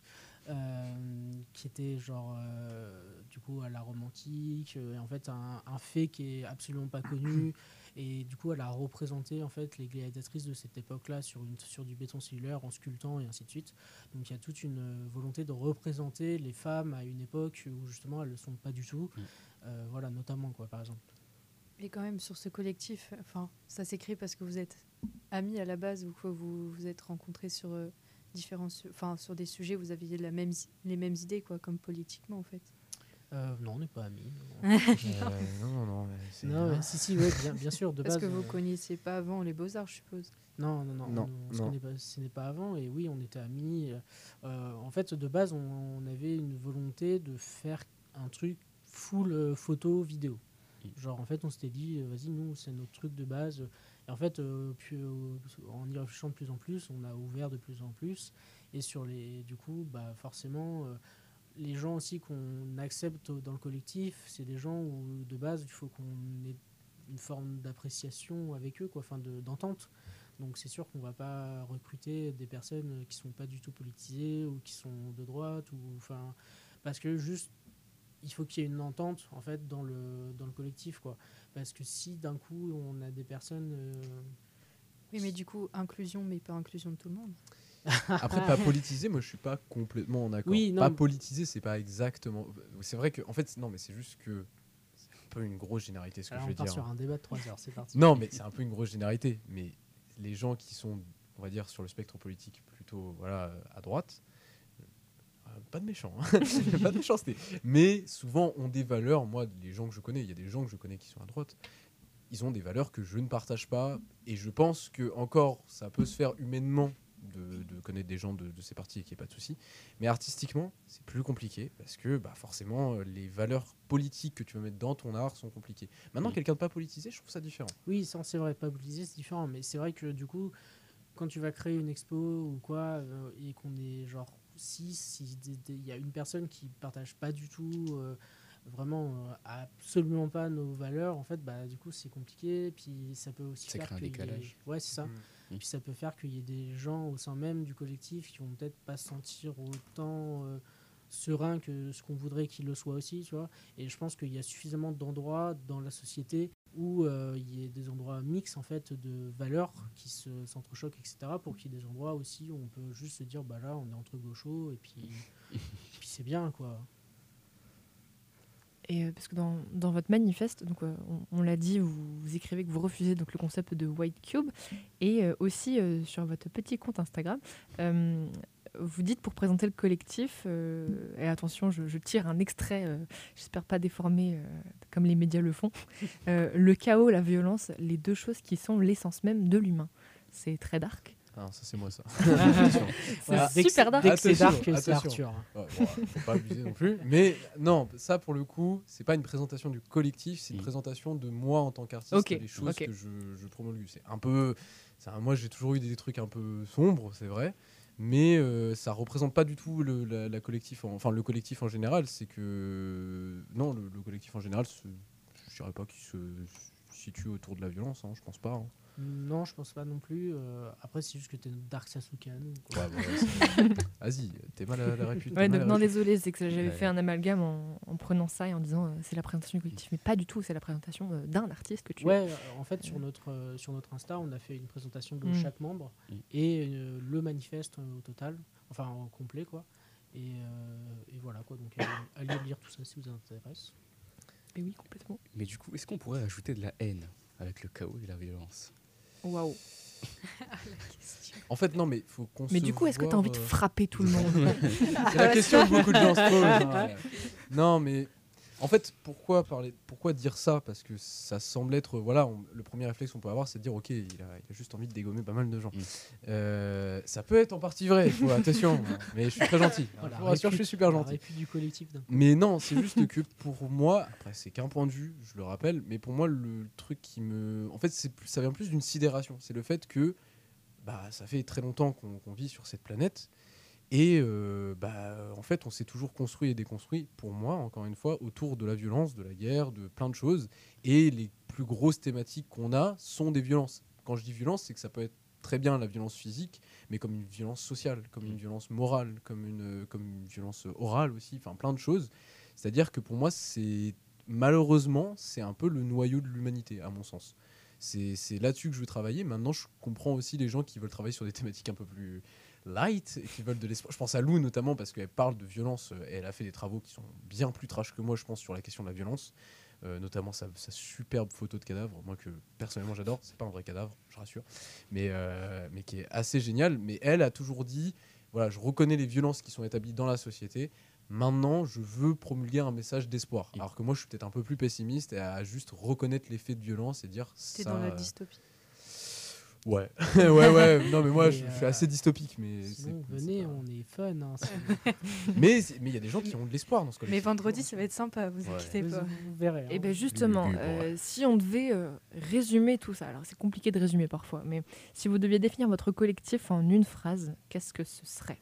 [SPEAKER 6] qui était genre du coup à la Rome antique, et en fait un fait qui est absolument pas connu, et du coup elle a représenté en fait les gladiatrices de cette époque-là sur du béton cellulaire en sculptant et ainsi de suite. Donc il y a toute une volonté de représenter les femmes à une époque où justement elles le sont pas du tout. Voilà, notamment quoi, par exemple.
[SPEAKER 8] Et quand même sur ce collectif, ça s'écrit parce que vous êtes amis à la base ou que vous vous êtes rencontrés sur sur des sujets, vous aviez les mêmes idées, quoi, comme politiquement, en fait.
[SPEAKER 6] Non, on n'est pas amis.
[SPEAKER 9] Non.
[SPEAKER 6] Si, ouais, bien sûr, de
[SPEAKER 8] Parce
[SPEAKER 6] base.
[SPEAKER 8] que vous connaissiez pas avant les Beaux-Arts, je suppose.
[SPEAKER 6] Non. Ce n'est pas avant, et oui, on était amis. En fait, de base, on avait une volonté de faire un truc full photo, vidéo. Genre, en fait, on s'était dit, vas-y, nous, c'est notre truc de base. Et en fait, en y réfléchissant de plus en plus, on a ouvert de plus en plus. Et du coup, forcément, les gens aussi qu'on accepte dans le collectif, c'est des gens où, de base, il faut qu'on ait une forme d'appréciation avec eux, quoi, enfin d'entente. Donc c'est sûr qu'on va pas recruter des personnes qui sont pas du tout politisées ou qui sont de droite, ou enfin parce que juste il faut qu'il y ait une entente en fait dans le collectif, quoi. Parce que si d'un coup on a des personnes
[SPEAKER 8] Oui, mais du coup, inclusion, mais pas inclusion de tout le monde.
[SPEAKER 9] Après, pas politisé, moi je suis pas complètement en accord.
[SPEAKER 6] Oui, non,
[SPEAKER 9] pas
[SPEAKER 6] mais-
[SPEAKER 9] politisé, c'est pas exactement. C'est vrai que, en fait, non, mais c'est juste que c'est un peu une grosse généralité ce que
[SPEAKER 6] Alors
[SPEAKER 9] je
[SPEAKER 6] on
[SPEAKER 9] veux
[SPEAKER 6] part
[SPEAKER 9] dire.
[SPEAKER 6] sur un débat de 3 heures, c'est parti.
[SPEAKER 9] Non, mais c'est un peu une grosse généralité. Mais les gens qui sont, on va dire, sur le spectre politique plutôt voilà, à droite, pas de méchants, hein. Pas de méchanceté. Mais souvent ont des valeurs. Moi, les gens que je connais, il y a des gens que je connais qui sont à droite, ils ont des valeurs que je ne partage pas. Et je pense que, encore, ça peut se faire humainement de connaître des gens de ces partis et qu'il n'y ait pas de souci. Mais artistiquement, c'est plus compliqué parce que bah, forcément, les valeurs politiques que tu vas mettre dans ton art sont compliquées. Maintenant, quelqu'un de pas politisé, je trouve ça différent.
[SPEAKER 6] Oui, ça c'est vrai, pas politisé, c'est différent. Mais c'est vrai que du coup, quand tu vas créer une expo ou quoi, et qu'on est genre 6, si il y a une personne qui partage pas du tout, vraiment absolument pas nos valeurs, en fait, bah du coup c'est compliqué. Puis ça peut aussi
[SPEAKER 7] Ça
[SPEAKER 6] faire
[SPEAKER 7] crée un
[SPEAKER 6] qu'il y ait-
[SPEAKER 7] décalage.
[SPEAKER 6] Ouais, c'est ça.
[SPEAKER 9] Mm.
[SPEAKER 6] Puis ça peut faire qu'il y ait des gens au sein même du collectif qui vont peut-être pas se sentir autant sereins que ce qu'on voudrait qu'ils le soient aussi, tu vois. Et je pense qu'il y a suffisamment d'endroits dans la société où il y ait des endroits mixtes en fait de valeurs qui s'entrechoquent, etc. pour qu'il y ait des endroits aussi où on peut juste se dire bah là on est entre gauchos et puis c'est bien, quoi.
[SPEAKER 5] Et parce que dans votre manifeste, donc on l'a dit, vous écrivez que vous refusez donc le concept de White Cube, et aussi sur votre petit compte Instagram, vous dites pour présenter le collectif, et attention, je tire un extrait, j'espère pas déformé comme les médias le font, le chaos, la violence, les deux choses qui sont l'essence même de l'humain. C'est très dark.
[SPEAKER 9] Ah, ça c'est moi ça.
[SPEAKER 5] C'est super dark.
[SPEAKER 6] Dès que c'est
[SPEAKER 9] Attention,
[SPEAKER 6] dark, c'est
[SPEAKER 9] attention.
[SPEAKER 6] Arthur.
[SPEAKER 9] Ouais, bon, faut pas abuser non plus. Mais non, ça pour le coup, c'est pas une présentation du collectif, c'est une présentation de moi en tant qu'artiste,
[SPEAKER 5] Ok,
[SPEAKER 9] et les choses
[SPEAKER 5] ok.
[SPEAKER 9] que je promulgue. C'est un peu, moi j'ai toujours eu des trucs un peu sombres, c'est vrai, mais ça représente pas du tout la collectif, enfin le collectif en général. C'est que non, le collectif en général, je dirais pas qu'il se situe autour de la violence, hein, je pense pas. Hein.
[SPEAKER 6] Non, je pense pas non plus. Après, c'est juste que t'es Dark Sasuke.
[SPEAKER 9] Ouais, vas-y, t'es mal à la réputation.
[SPEAKER 5] Ouais, non, désolé, c'est que j'avais
[SPEAKER 9] Ouais.
[SPEAKER 5] fait un amalgame en prenant ça et en disant c'est la présentation du collectif, mais pas du tout, c'est la présentation d'un artiste que tu es.
[SPEAKER 6] Ouais, en fait, sur notre Insta, on a fait une présentation de chaque membre et le manifeste au total, enfin en complet, quoi. Et voilà, quoi. Donc, allez lire tout ça si vous intéresse.
[SPEAKER 5] Et oui, complètement.
[SPEAKER 7] Mais du coup, est-ce qu'on pourrait rajouter de la haine avec le chaos et la violence?
[SPEAKER 5] Waouh.
[SPEAKER 9] En fait, non, mais faut qu'on
[SPEAKER 5] Mais du coup, est-ce que tu as envie de frapper tout le monde?
[SPEAKER 9] C'est la question que beaucoup de gens se posent. Hein. Non, mais en fait, pourquoi dire ça? Parce que ça semble être, voilà, le premier réflexe qu'on peut avoir, c'est de dire, ok, il a juste envie de dégommer pas mal de gens. Ça peut être en partie vrai, attention, mais je suis très gentil.
[SPEAKER 6] Voilà,
[SPEAKER 9] Je vous rassure, je suis super gentil.
[SPEAKER 6] du collectif.
[SPEAKER 9] Mais non, c'est juste que pour moi, après c'est qu'un point de vue, je le rappelle, mais pour moi le truc qui me, en fait, ça vient plus d'une sidération. C'est le fait que bah ça fait très longtemps qu'on vit sur cette planète. Et en fait, on s'est toujours construit et déconstruit, pour moi, encore une fois, autour de la violence, de la guerre, de plein de choses. Et les plus grosses thématiques qu'on a sont des violences. Quand je dis violence, c'est que ça peut être très bien la violence physique, mais comme une violence sociale, comme une violence morale, comme une violence orale aussi, enfin plein de choses. C'est-à-dire que pour moi, malheureusement, c'est un peu le noyau de l'humanité, à mon sens. C'est là-dessus que je veux travailler. Maintenant, je comprends aussi les gens qui veulent travailler sur des thématiques un peu plus light et qui veulent de l'espoir. Je pense à Lou notamment parce qu'elle parle de violence et elle a fait des travaux qui sont bien plus trash que moi, je pense, sur la question de la violence. Notamment sa superbe photo de cadavre, moi que personnellement j'adore. C'est pas un vrai cadavre, je rassure, mais qui est assez génial. Mais elle a toujours dit, voilà, je reconnais les violences qui sont établies dans la société. Maintenant, je veux promulguer un message d'espoir. Alors que moi, je suis peut-être un peu plus pessimiste et à juste reconnaître les faits de violence et dire
[SPEAKER 8] T'es
[SPEAKER 9] ça.
[SPEAKER 8] dans la dystopie.
[SPEAKER 9] Ouais, ouais. Non, mais moi,
[SPEAKER 6] Mais,
[SPEAKER 9] je suis assez dystopique, mais
[SPEAKER 6] Sinon, venez,
[SPEAKER 9] pas-
[SPEAKER 6] on est fun. Hein,
[SPEAKER 9] Mais il y a des gens qui ont de l'espoir dans ce
[SPEAKER 8] Mais
[SPEAKER 9] collectif.
[SPEAKER 8] vendredi, ça va être sympa, vous inquiétez
[SPEAKER 6] vous,
[SPEAKER 8] pas.
[SPEAKER 6] vous verrez.
[SPEAKER 5] Et
[SPEAKER 6] hein.
[SPEAKER 5] bien justement, si on devait résumer tout ça, alors c'est compliqué de résumer parfois, mais si vous deviez définir votre collectif en une phrase, qu'est-ce que ce serait?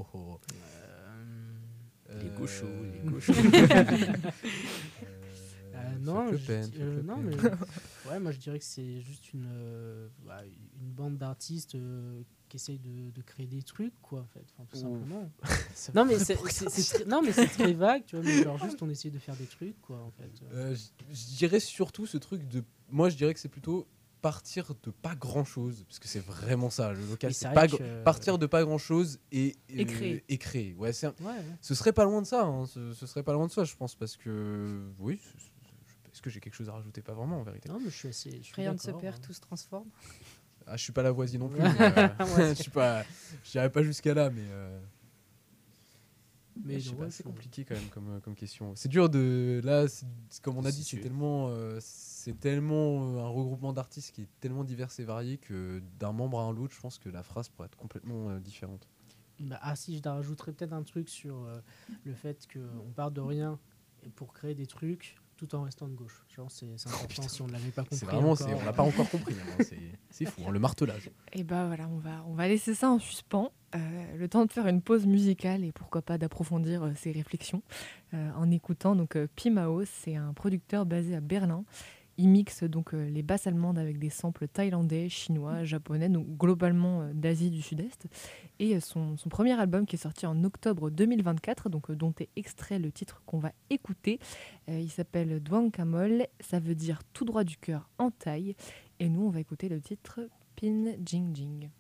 [SPEAKER 7] Les gauchos, les
[SPEAKER 9] Euh,
[SPEAKER 7] gauchos.
[SPEAKER 6] Non,
[SPEAKER 9] Faites le
[SPEAKER 6] je
[SPEAKER 9] peine,
[SPEAKER 6] dis-
[SPEAKER 9] faites le
[SPEAKER 6] non,
[SPEAKER 9] peine.
[SPEAKER 6] mais ouais, moi je dirais que c'est juste une bande d'artistes qui essayent de créer des trucs, quoi, en fait, enfin, tout simplement. Non, mais c'est très vague, tu vois, mais genre juste on essaye de faire des trucs, quoi, en fait.
[SPEAKER 9] Je dirais surtout ce truc de. Moi, je dirais que c'est plutôt partir de pas grand chose, parce que c'est vraiment ça. Le local,
[SPEAKER 6] Mais
[SPEAKER 9] c'est
[SPEAKER 6] c'est
[SPEAKER 9] pas
[SPEAKER 6] vrai que-
[SPEAKER 9] partir de pas grand chose
[SPEAKER 5] Et créer.
[SPEAKER 9] Et créer. Ouais,
[SPEAKER 6] Ouais, ouais.
[SPEAKER 9] ce serait pas loin de ça. Hein. Ce serait pas loin de ça, je pense, parce que oui. Est-ce que j'ai quelque chose à rajouter? Pas vraiment, en vérité.
[SPEAKER 6] Non, mais je suis
[SPEAKER 8] Rien ne se
[SPEAKER 6] d'accord,
[SPEAKER 8] perd,
[SPEAKER 6] hein.
[SPEAKER 8] tout se transforme.
[SPEAKER 9] Ah, je suis pas la voisine non plus.
[SPEAKER 6] Ouais.
[SPEAKER 9] mais, je suis pas. J'irai pas jusqu'à là, mais.
[SPEAKER 6] Mais
[SPEAKER 9] je sais
[SPEAKER 6] ouais,
[SPEAKER 9] pas, c'est
[SPEAKER 6] faut-
[SPEAKER 9] compliqué quand même comme question. C'est dur de. Là, comme on a dit,
[SPEAKER 7] C'est
[SPEAKER 9] c'est tellement un regroupement d'artistes qui est tellement divers et varié que d'un membre à un autre, je pense que la phrase pourrait être complètement différente.
[SPEAKER 6] Si, je rajouterais peut-être un truc sur le fait qu'on part de rien et pour créer des trucs tout en restant de gauche. Genre, c'est important si on ne l'avait pas compris.
[SPEAKER 9] C'est vraiment,
[SPEAKER 6] encore.
[SPEAKER 9] on l'a pas encore compris. Hein, c'est fou, hein, le martelage.
[SPEAKER 5] Et bah voilà, on va laisser ça en suspens, le temps de faire une pause musicale et pourquoi pas d'approfondir ces réflexions en écoutant donc Pimao, c'est un producteur basé à Berlin. Il mixe donc les basses allemandes avec des samples thaïlandais, chinois, japonais, donc globalement d'Asie du Sud-Est. Et son premier album qui est sorti en octobre 2024, donc dont est extrait le titre qu'on va écouter, il s'appelle Duang Kamol, ça veut dire tout droit du cœur en thaï. Et nous, on va écouter le titre Pin Jing Jing.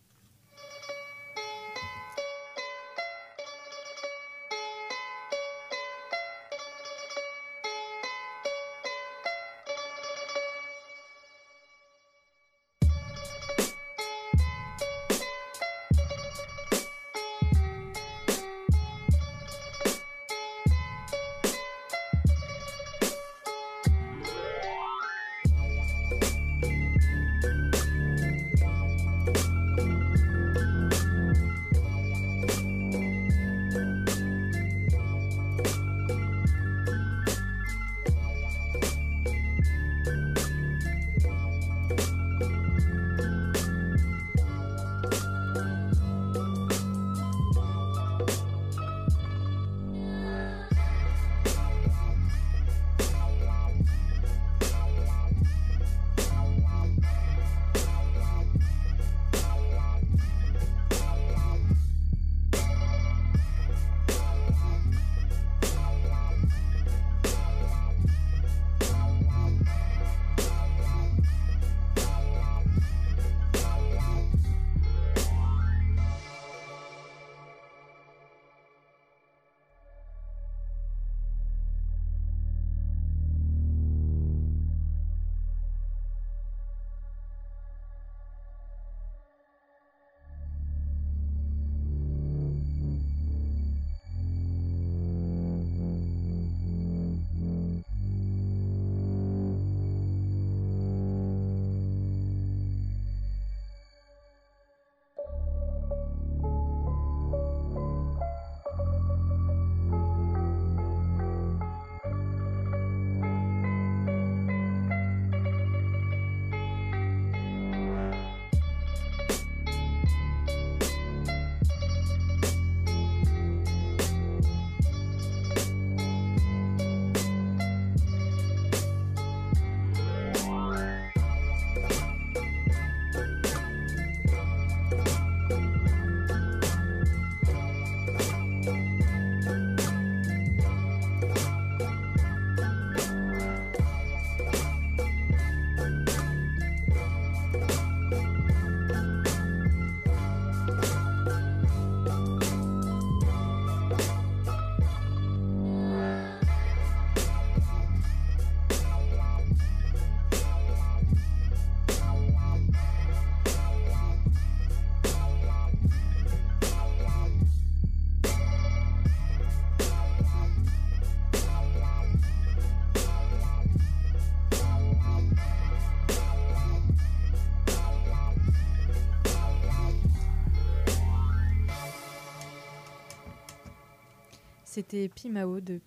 [SPEAKER 8] C'était Pimao de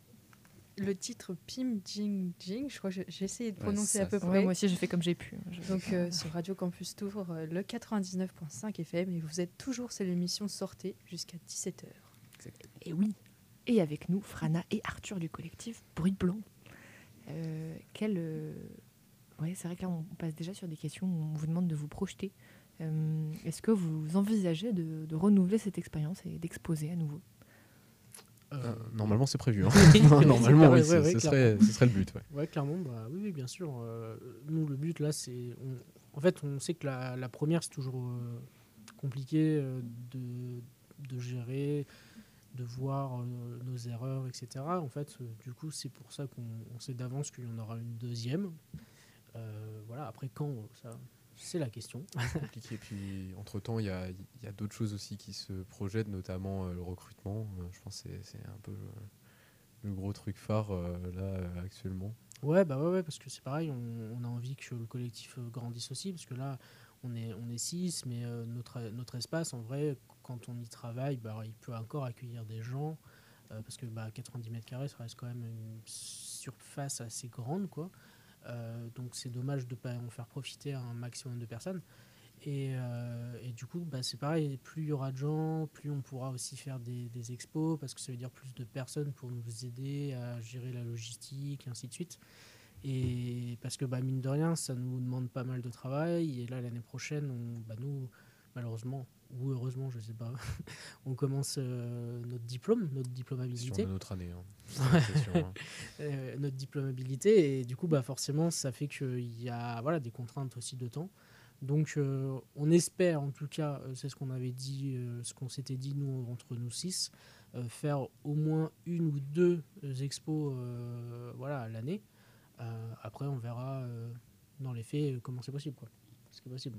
[SPEAKER 8] le titre Pim Jing Jing. Je crois que j'ai essayé de prononcer à peu près.
[SPEAKER 5] Ouais, moi aussi, j'ai fait comme j'ai pu.
[SPEAKER 8] Donc sur Radio Campus Tour, le 99.5 FM, et vous êtes toujours, c'est l'émission Sortez jusqu'à 17h.
[SPEAKER 5] Et oui. Et avec nous, Frana et Arthur du collectif Bruit Blanc. Ouais, c'est vrai que là, on passe déjà sur des questions où on vous demande de vous projeter. Est-ce que vous envisagez de renouveler cette expérience et d'exposer à nouveau?
[SPEAKER 9] Normalement, c'est prévu. Hein.
[SPEAKER 6] Oui,
[SPEAKER 9] Normalement, oui,
[SPEAKER 6] ouais,
[SPEAKER 9] ce serait le but. Ouais.
[SPEAKER 6] Ouais, clairement, oui, bien sûr. Nous, le but là, c'est. En fait, on sait que la première, c'est toujours compliqué de gérer, de voir nos erreurs, etc. En fait, du coup, c'est pour ça qu'on sait d'avance qu'il y en aura une deuxième. Voilà, après, quand ça. C'est la question.
[SPEAKER 9] Compliqué. Puis, entre-temps, il y a d'autres choses aussi qui se projettent, notamment le recrutement. Je pense que c'est un peu le gros truc phare là actuellement.
[SPEAKER 6] Ouais, parce que c'est pareil, on a envie que le collectif grandisse aussi, parce que là, on est 6, mais notre espace, en vrai, quand on y travaille, il peut encore accueillir des gens, parce que 90 mètres carrés, ça reste quand même une surface assez grande, quoi. Donc c'est dommage de ne pas en faire profiter un maximum de personnes. Et du coup, c'est pareil, plus il y aura de gens, plus on pourra aussi faire des expos, parce que ça veut dire plus de personnes pour nous aider à gérer la logistique, et ainsi de suite. Et parce que mine de rien, ça nous demande pas mal de travail. Et là, l'année prochaine, nous, malheureusement, ou heureusement, je sais pas, on commence notre diplômabilité.
[SPEAKER 9] Sur notre année.
[SPEAKER 6] Notre diplômabilité. Et du coup, forcément, ça fait qu'il y a des contraintes aussi de temps. Donc, on espère, en tout cas, c'est ce qu'on avait dit, ce qu'on s'était dit, nous, entre nous 6, faire au moins 1 ou 2 expos à l'année. Après, on verra dans les faits comment c'est possible, quoi. Ce qui est possible.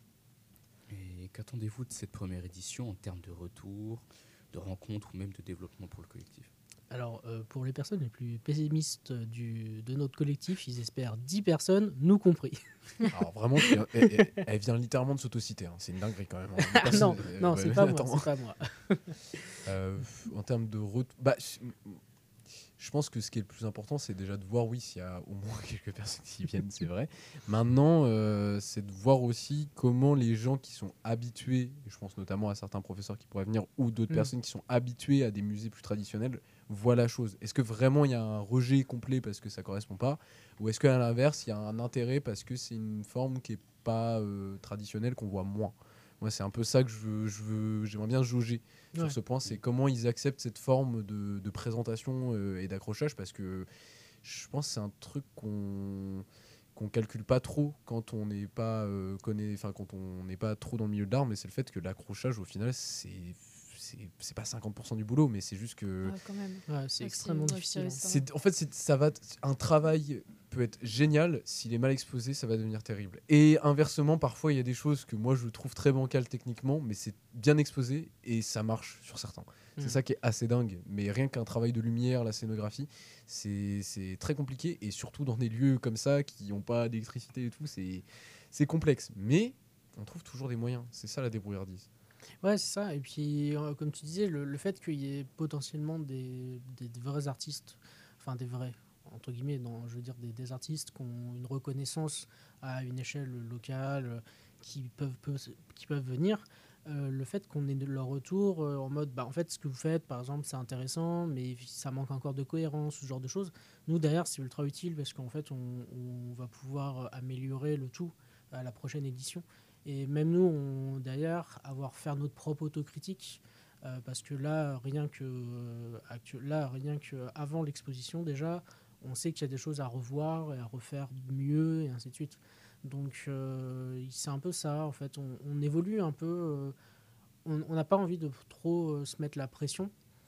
[SPEAKER 7] Et qu'attendez-vous de cette première édition en termes de retour, de rencontres ou même de développement pour le collectif?
[SPEAKER 6] Alors, pour les personnes les plus pessimistes de notre collectif, ils espèrent 10 personnes, nous compris.
[SPEAKER 9] Alors vraiment, elle vient littéralement de s'autociter. Hein. C'est une dinguerie quand même. Hein.
[SPEAKER 6] Non, c'est pas moi. C'est pas moi.
[SPEAKER 9] En termes de retour... je pense que ce qui est le plus important, c'est déjà de voir, s'il y a au moins quelques personnes qui viennent, c'est vrai. Maintenant, c'est de voir aussi comment les gens qui sont habitués, je pense notamment à certains professeurs qui pourraient venir, ou d'autres personnes qui sont habituées à des musées plus traditionnels, voient la chose. Est-ce que vraiment il y a un rejet complet parce que ça ne correspond pas, ou est-ce qu'à l'inverse, il y a un intérêt parce que c'est une forme qui n'est pas traditionnelle, qu'on voit moins? Moi, c'est un peu ça que j'aimerais bien jauger sur ce point, c'est comment ils acceptent cette forme de présentation et d'accrochage, parce que je pense que c'est un truc qu'on calcule pas trop quand on n'est pas quand on n'est pas trop dans le milieu de l'art, mais c'est le fait que l'accrochage, au final, c'est pas 50% du boulot, mais c'est juste que
[SPEAKER 8] quand même.
[SPEAKER 6] Ouais, c'est extrêmement difficile.
[SPEAKER 9] En fait, ça va un travail peut être génial, s'il est mal exposé, ça va devenir terrible. Et inversement, parfois il y a des choses que moi je trouve très bancales techniquement, mais c'est bien exposé et ça marche sur certains. C'est ça qui est assez dingue. Mais rien qu'un travail de lumière, la scénographie, c'est très compliqué, et surtout dans des lieux comme ça qui n'ont pas d'électricité et tout, c'est complexe. Mais on trouve toujours des moyens. C'est ça la débrouillardise.
[SPEAKER 6] Ouais, c'est ça. Et puis, comme tu disais, le fait qu'il y ait potentiellement des vrais artistes, enfin des vrais, entre guillemets, je veux dire des artistes qui ont une reconnaissance à une échelle locale, qui peuvent venir, le fait qu'on ait leur retour en mode, en fait, ce que vous faites, par exemple, c'est intéressant, mais ça manque encore de cohérence, ce genre de choses. Nous, derrière, c'est ultra utile parce qu'en fait, on va pouvoir améliorer le tout à la prochaine édition. Et même nous, d'ailleurs, faire notre propre autocritique, parce que là, rien que avant l'exposition, déjà, on sait qu'il y a des choses à revoir et à refaire mieux, et ainsi de suite. Donc, c'est un peu ça, en fait. On évolue un peu. On n'a pas envie de trop se mettre la pression.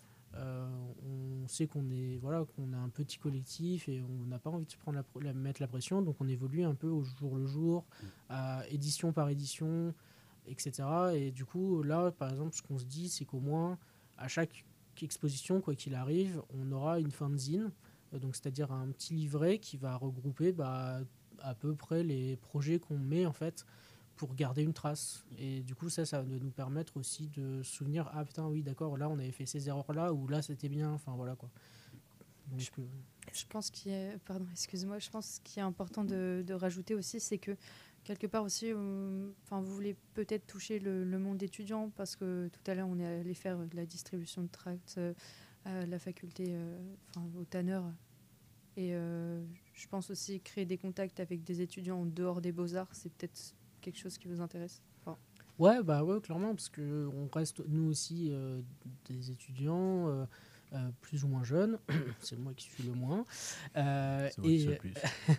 [SPEAKER 6] On sait qu'on est un petit collectif et on n'a pas envie de se mettre la pression, donc on évolue un peu au jour le jour, édition par édition, etc. Et du coup, là, par exemple, ce qu'on se dit, c'est qu'au moins, à chaque exposition, quoi qu'il arrive, on aura une fanzine, donc c'est-à-dire un petit livret qui va regrouper à peu près les projets qu'on met, en fait, pour garder une trace. Et du coup, ça va nous permettre aussi de se souvenir, ah putain, oui, d'accord, là, on avait fait ces erreurs-là, ou là, c'était bien, enfin, voilà, quoi. Donc,
[SPEAKER 8] je pense qu'il y a... Pardon, excuse-moi. Je pense qu'il est important de rajouter aussi, c'est que, quelque part aussi, vous voulez peut-être toucher le monde étudiant, parce que tout à l'heure, on est allé faire de la distribution de tracts à la faculté, au Tanner, Et je pense aussi créer des contacts avec des étudiants en dehors des beaux-arts, c'est peut-être quelque chose qui vous intéresse. Enfin,
[SPEAKER 6] Ouais, clairement, parce que on reste nous aussi des étudiants plus ou moins jeunes. C'est moi qui suis le moins.
[SPEAKER 9] C'est moi qui suis le plus.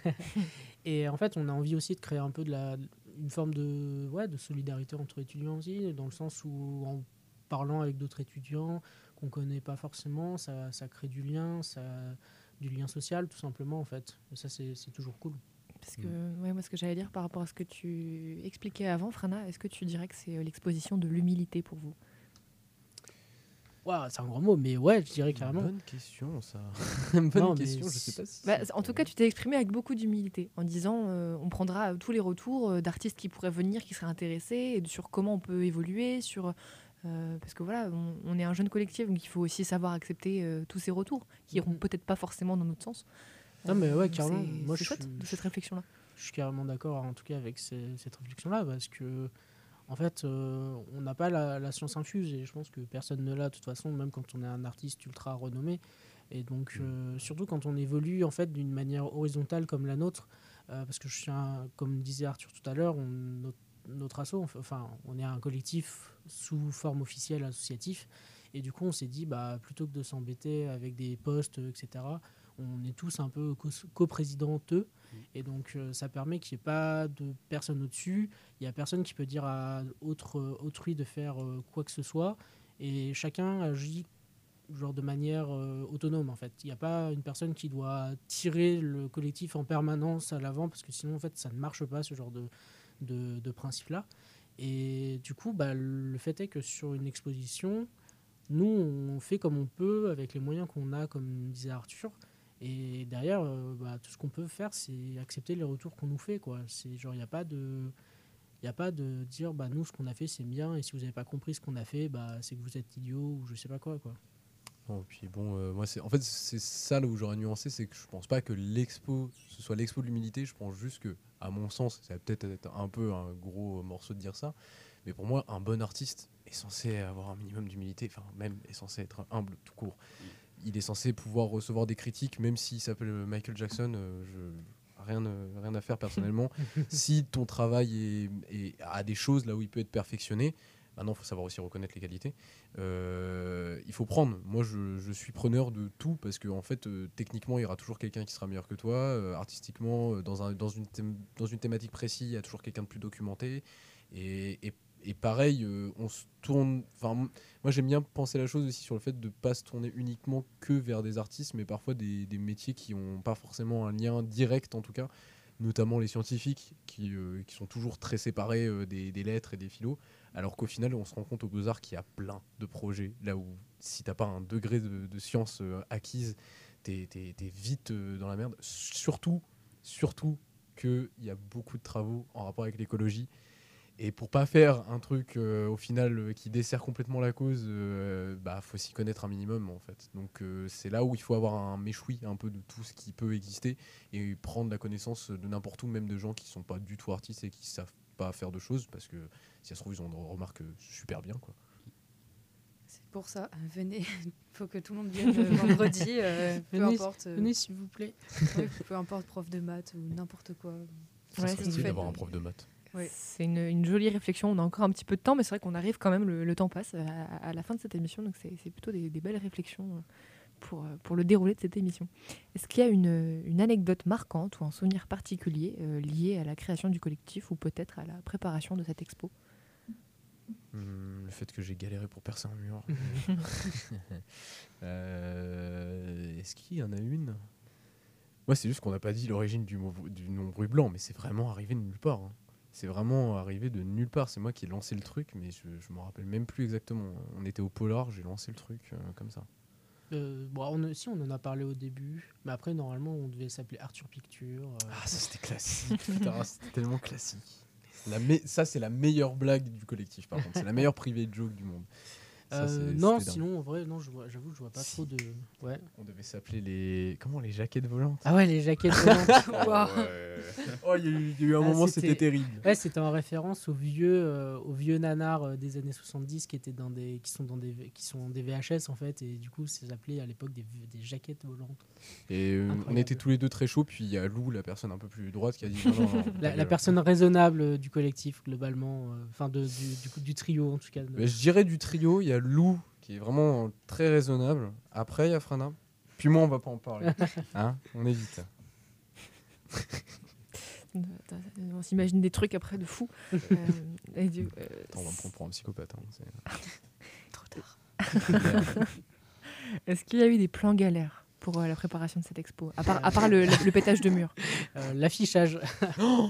[SPEAKER 6] Et en fait, on a envie aussi de créer un peu une forme de solidarité entre étudiants aussi, dans le sens où en parlant avec d'autres étudiants qu'on connaît pas forcément, ça crée du lien social tout simplement en fait. Et ça c'est toujours cool.
[SPEAKER 5] Parce que, moi, ce que j'allais dire par rapport à ce que tu expliquais avant, Frana, est-ce que tu dirais que c'est l'exposition de l'humilité pour vous?
[SPEAKER 6] Waouh, c'est un grand mot, mais ouais, je dirais carrément.
[SPEAKER 9] Bonne question, ça. Bonne question, je sais pas si.
[SPEAKER 5] En tout cas, tu t'es exprimé avec beaucoup d'humilité en disant on prendra tous les retours d'artistes qui pourraient venir, qui seraient intéressés, et sur comment on peut évoluer, parce que voilà, on est un jeune collectif, donc il faut aussi savoir accepter tous ces retours qui iront peut-être pas forcément dans notre sens.
[SPEAKER 6] Non, mais ouais, carrément.
[SPEAKER 5] Moi, je suis chouette de cette réflexion-là.
[SPEAKER 6] Je suis carrément d'accord, en tout cas, avec cette réflexion-là, parce que, en fait, on n'a pas la science infuse, et je pense que personne ne l'a, de toute façon, même quand on est un artiste ultra renommé. Et donc, surtout quand on évolue, en fait, d'une manière horizontale comme la nôtre, parce que comme disait Arthur tout à l'heure, notre asso, on est un collectif sous forme officielle associatif, et du coup, on s'est dit, plutôt que de s'embêter avec des postes, etc., on est tous un peu coprésidenteux, et donc ça permet qu'il n'y ait pas de personne au-dessus, il n'y a personne qui peut dire à autrui de faire quoi que ce soit, et chacun agit genre de manière autonome en fait. Il n'y a pas une personne qui doit tirer le collectif en permanence à l'avant, parce que sinon en fait ça ne marche pas, ce genre de principe-là. Et du coup, le fait est que sur une exposition, nous on fait comme on peut avec les moyens qu'on a, comme disait Arthur. Et derrière, tout ce qu'on peut faire, c'est accepter les retours qu'on nous fait, quoi. C'est genre, il n'y a pas de dire, nous, ce qu'on a fait, c'est bien, et si vous n'avez pas compris ce qu'on a fait, c'est que vous êtes idiot, ou je sais pas quoi.
[SPEAKER 9] Non, puis bon, moi, en fait, c'est ça là où j'aurais nuancé, c'est que je pense pas que ce soit l'expo de l'humilité, je pense juste que, à mon sens, ça va peut-être être un peu un gros morceau de dire ça, mais pour moi, un bon artiste est censé avoir un minimum d'humilité, enfin, même est censé être humble tout court. Il est censé pouvoir recevoir des critiques, même s'il s'appelle Michael Jackson, rien à faire personnellement. Si ton travail a des choses là où il peut être perfectionné, maintenant il faut savoir aussi reconnaître les qualités. Il faut prendre. Moi je suis preneur de tout, parce que en fait techniquement il y aura toujours quelqu'un qui sera meilleur que toi, artistiquement dans une thématique précise il y a toujours quelqu'un de plus documenté, et pareil, on se tourne. Enfin, moi j'aime bien penser la chose aussi sur le fait de ne pas se tourner uniquement que vers des artistes, mais parfois des métiers qui n'ont pas forcément un lien direct, en tout cas, notamment les scientifiques qui sont toujours très séparés des lettres et des philo, alors qu'au final on se rend compte aux Beaux-Arts qu'il y a plein de projets là où si t'as pas un degré de science acquise, t'es vite dans la merde. Surtout qu'il y a beaucoup de travaux en rapport avec l'écologie. Et pour pas faire un truc au final qui dessert complètement la cause, faut s'y connaître un minimum en fait. Donc c'est là où il faut avoir un méchoui un peu de tout ce qui peut exister, et prendre la connaissance de n'importe où, même de gens qui sont pas du tout artistes et qui savent pas faire de choses, parce que si ça se trouve ils ont des remarques super bien, quoi.
[SPEAKER 8] C'est pour ça, venez, il faut que tout le monde vienne vendredi,
[SPEAKER 6] venez s'il vous plaît.
[SPEAKER 8] Ouais, peu importe, prof de maths ou n'importe quoi.
[SPEAKER 9] Ça serait stylé d'avoir un prof de maths.
[SPEAKER 5] Ouais. C'est une jolie réflexion. On a encore un petit peu de temps, mais c'est vrai qu'on arrive quand même, le temps passe à la fin de cette émission, donc c'est plutôt des belles réflexions pour le déroulé de cette émission. Est-ce qu'il y a une anecdote marquante ou un souvenir particulier lié à la création du collectif, ou peut-être à la préparation de cette expo?
[SPEAKER 9] Le fait que j'ai galéré pour percer un mur. Est-ce qu'il y en a une? Moi, c'est juste qu'on n'a pas dit l'origine du nom Bruit Blanc, mais c'est vraiment arrivé de nulle part. C'est vraiment arrivé de nulle part. C'est moi qui ai lancé le truc, mais je m'en rappelle même plus exactement. On était au Polar, j'ai lancé le truc comme ça.
[SPEAKER 6] On en a parlé au début, mais après, normalement, on devait s'appeler Arthur Picture.
[SPEAKER 9] Ah, ça c'était classique. Putain, c'était tellement classique. Ça, c'est la meilleure blague du collectif, par contre. C'est la meilleure private joke du monde. Ça,
[SPEAKER 6] Non,
[SPEAKER 9] c'était dingue.
[SPEAKER 6] sinon en vrai, non, j'avoue, je vois pas trop de. Ouais.
[SPEAKER 9] On devait s'appeler les. Comment, les jaquettes volantes?
[SPEAKER 6] Ah ouais, les jaquettes volantes.
[SPEAKER 8] Waouh.
[SPEAKER 9] Oh, il y a eu un
[SPEAKER 6] Ah,
[SPEAKER 9] moment,
[SPEAKER 6] c'était-
[SPEAKER 9] c'était terrible.
[SPEAKER 6] Ouais, c'était en référence aux vieux nanars des années 70 qui sont dans des VHS en fait, et du coup, ça s'appelait à l'époque des jaquettes volantes.
[SPEAKER 9] Et on
[SPEAKER 6] Incroyable.
[SPEAKER 9] était tous les deux très chauds, puis il y a Lou, la personne un peu plus droite, qui a dit non, non, non, ta
[SPEAKER 6] La
[SPEAKER 9] gueule.
[SPEAKER 6] personne raisonnable du collectif globalement, enfin du trio en tout cas.
[SPEAKER 9] Mais je dirais du trio, il y a Lou qui est vraiment très raisonnable. Après, il y a Frana. Puis moi, on va pas en parler. Hein, on évite.
[SPEAKER 5] On s'imagine des trucs après de fou.
[SPEAKER 9] Attends, on va me prendre pour un psychopathe. Hein,
[SPEAKER 5] Trop tard. Est-ce qu'il y a eu des plans galères pour la préparation de cette expo, à part le pétage de mur?
[SPEAKER 6] L'affichage.
[SPEAKER 9] Oh,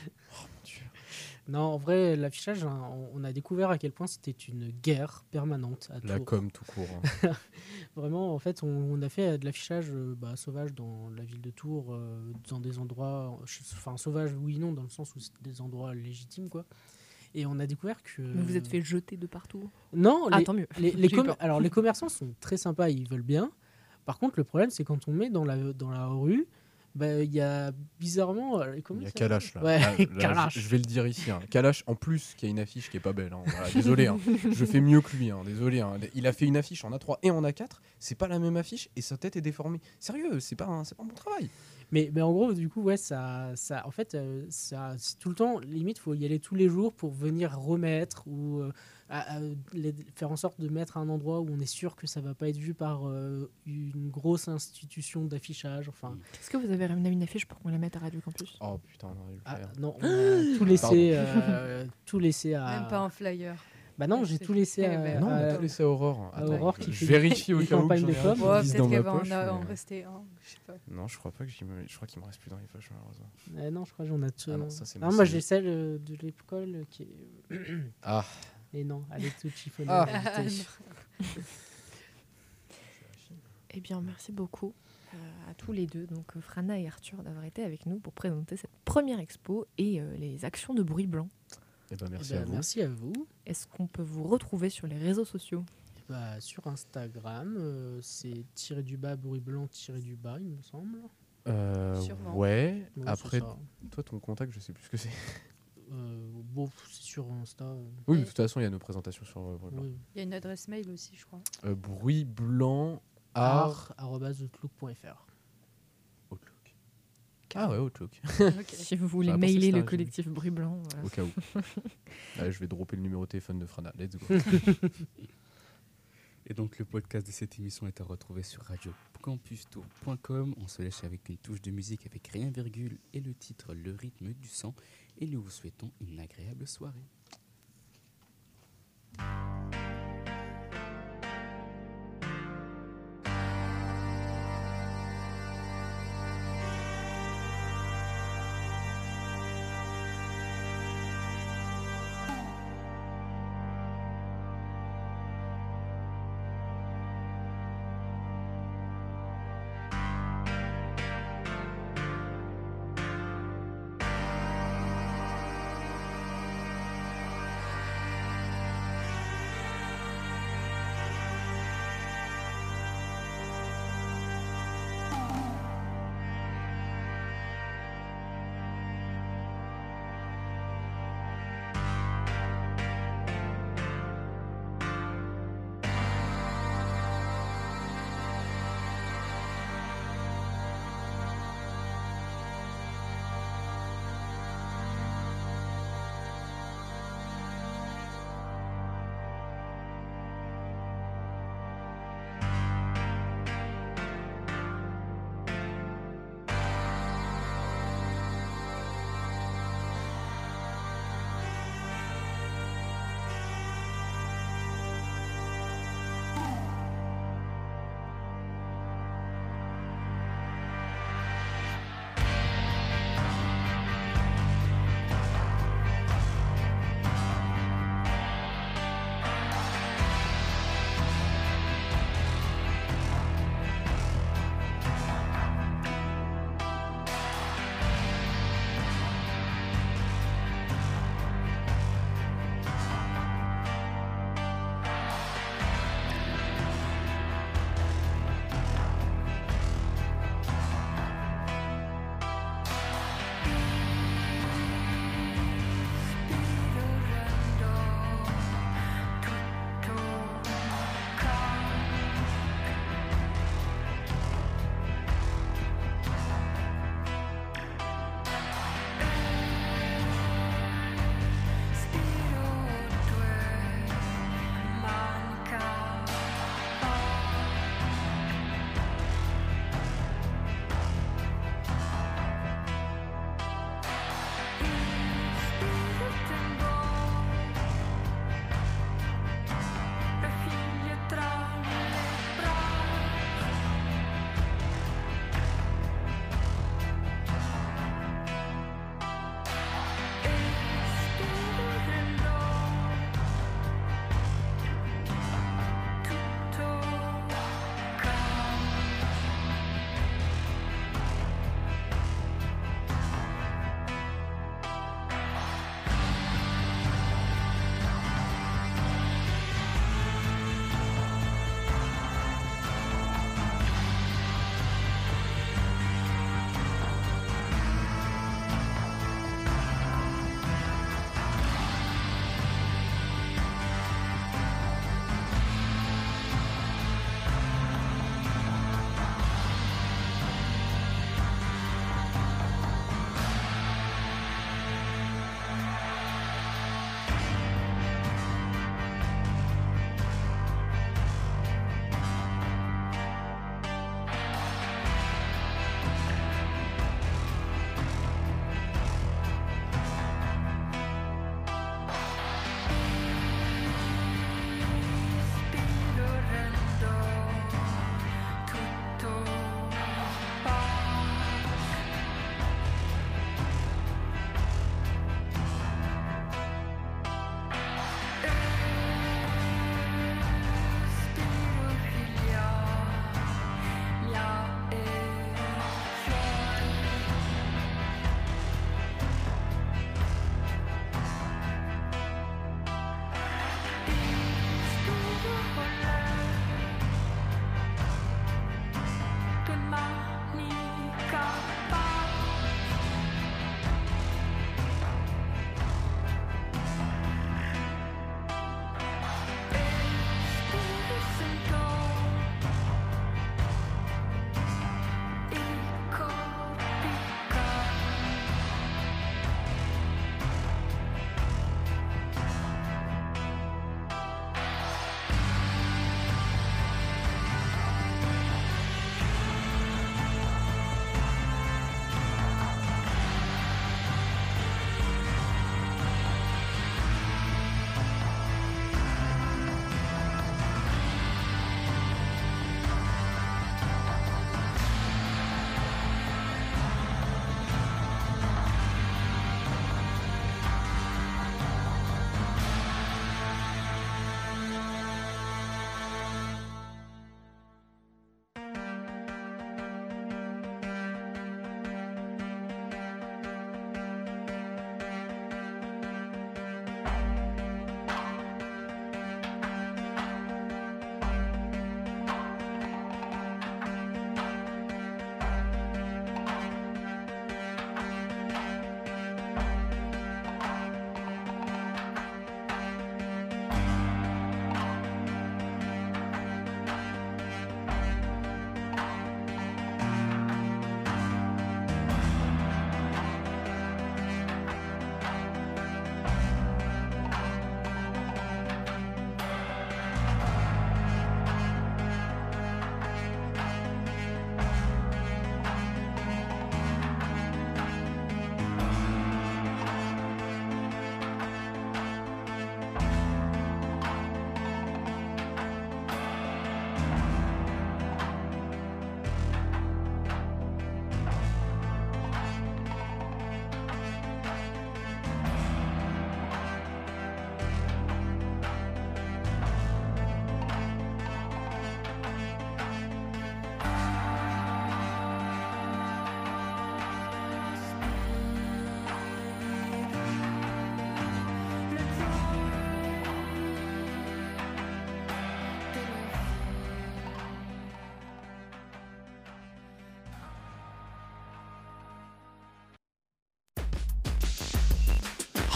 [SPEAKER 6] Non, en vrai, l'affichage, hein, on a découvert à quel point c'était une guerre permanente à
[SPEAKER 9] la
[SPEAKER 6] Tours.
[SPEAKER 9] com tout court. Hein.
[SPEAKER 6] Vraiment, en fait, on a fait de l'affichage sauvage dans la ville de Tours, dans des endroits, enfin sauvage, oui, non, dans le sens où c'était des endroits légitimes, quoi. Et on a découvert que.
[SPEAKER 5] Mais vous êtes fait jeter de partout?
[SPEAKER 6] Non,
[SPEAKER 5] Ah, tant mieux.
[SPEAKER 6] les
[SPEAKER 5] J'ai eu peur.
[SPEAKER 6] alors les commerçants sont très sympas, ils veulent bien. Par contre, le problème, c'est quand on met dans la rue, il y a bizarrement.
[SPEAKER 9] Il y a Kalash là.
[SPEAKER 6] Ouais,
[SPEAKER 9] Là,
[SPEAKER 6] Kalash.
[SPEAKER 9] je vais le dire ici. Hein. Kalash, en plus, qui a une affiche qui est pas belle. Hein. Voilà, désolé, hein. Je fais mieux que lui. Hein. Désolé. Hein. Il a fait une affiche en A3 et en A4. C'est pas la même affiche et sa tête est déformée. Sérieux, c'est pas un bon travail.
[SPEAKER 6] Mais en gros, du coup, ouais, en fait, c'est tout le temps, limite, il faut y aller tous les jours pour venir remettre ou faire en sorte de mettre à un endroit où on est sûr que ça va pas être vu par une grosse institution d'affichage. Enfin,
[SPEAKER 5] Est-ce que vous avez ramené une affiche pour qu'on la mette à Radio Campus?
[SPEAKER 9] Oh putain, on aurait dû le faire.
[SPEAKER 6] non, on a tout laissé à.
[SPEAKER 8] Même pas un flyer.
[SPEAKER 6] Bah non, j'ai
[SPEAKER 8] C'est
[SPEAKER 6] tout laissé
[SPEAKER 8] très
[SPEAKER 6] à.
[SPEAKER 8] belle.
[SPEAKER 9] Non, on a tout laissé à Aurore.
[SPEAKER 6] à Aurore
[SPEAKER 9] je
[SPEAKER 6] qui fait
[SPEAKER 9] vérifie au
[SPEAKER 6] des
[SPEAKER 9] cas où.
[SPEAKER 6] campagnes de com.
[SPEAKER 9] Je
[SPEAKER 8] Ouais,
[SPEAKER 9] glisse
[SPEAKER 8] peut-être
[SPEAKER 9] dans
[SPEAKER 8] qu'il
[SPEAKER 9] ma
[SPEAKER 8] va
[SPEAKER 9] poche.
[SPEAKER 8] en
[SPEAKER 9] mais-
[SPEAKER 8] rester un. Je sais pas.
[SPEAKER 9] Non, je crois pas que je crois qu'il me reste plus dans les poches malheureusement.
[SPEAKER 6] Non, je crois qu'on a tout.
[SPEAKER 9] Ah non, ça, c'est
[SPEAKER 6] non,
[SPEAKER 9] mon
[SPEAKER 6] moi
[SPEAKER 9] CV.
[SPEAKER 6] j'ai celle de l'école qui est.
[SPEAKER 9] Ah.
[SPEAKER 6] Et non, elle est toute chiffonnée.
[SPEAKER 9] Ah.
[SPEAKER 6] en réalité.
[SPEAKER 5] Eh bien, merci beaucoup à tous les deux, donc Frana et Arthur, d'avoir été avec nous pour présenter cette première expo et les actions de Bruit Blanc.
[SPEAKER 9] Eh ben, merci
[SPEAKER 6] Eh ben,
[SPEAKER 9] à vous.
[SPEAKER 6] merci à vous.
[SPEAKER 5] Est-ce qu'on peut vous retrouver sur les réseaux sociaux?
[SPEAKER 6] Sur Instagram, c'est tiré-du-bas, bruit blanc, tiré-du-bas, il me semble.
[SPEAKER 8] Sûrement.
[SPEAKER 9] Ouais.
[SPEAKER 6] Ouais,
[SPEAKER 9] Après,
[SPEAKER 6] c'est ça.
[SPEAKER 9] toi, ton contact, je sais plus ce que c'est.
[SPEAKER 6] Bon, c'est sur Insta.
[SPEAKER 9] Oui, de toute façon, il y a nos présentations sur Bruit Blanc.
[SPEAKER 6] Oui.
[SPEAKER 8] Il y a une adresse mail aussi, je crois.
[SPEAKER 9] Bruit Blanc art.
[SPEAKER 6] art@outlook.fr.
[SPEAKER 9] Outlook. Ah ouais, Outlook.
[SPEAKER 5] Si vous voulez
[SPEAKER 9] J'aurais pensé que
[SPEAKER 5] mailer
[SPEAKER 9] c'était
[SPEAKER 5] le
[SPEAKER 9] un
[SPEAKER 5] collectif Bruit Blanc, voilà.
[SPEAKER 9] Au cas où. Allez, je vais dropper le numéro de téléphone de Frana. Let's go.
[SPEAKER 7] Et donc le podcast de cette émission est à retrouver sur radiocampustour.com. On se laisse avec une touche de musique avec rien virgule et le titre Le rythme du sang. Et nous vous souhaitons une agréable soirée.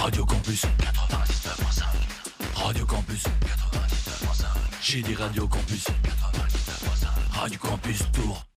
[SPEAKER 10] Radio Campus 99.5. Radio Campus 99.5. J'ai dit Radio Campus 99.5. Radio Campus Tours.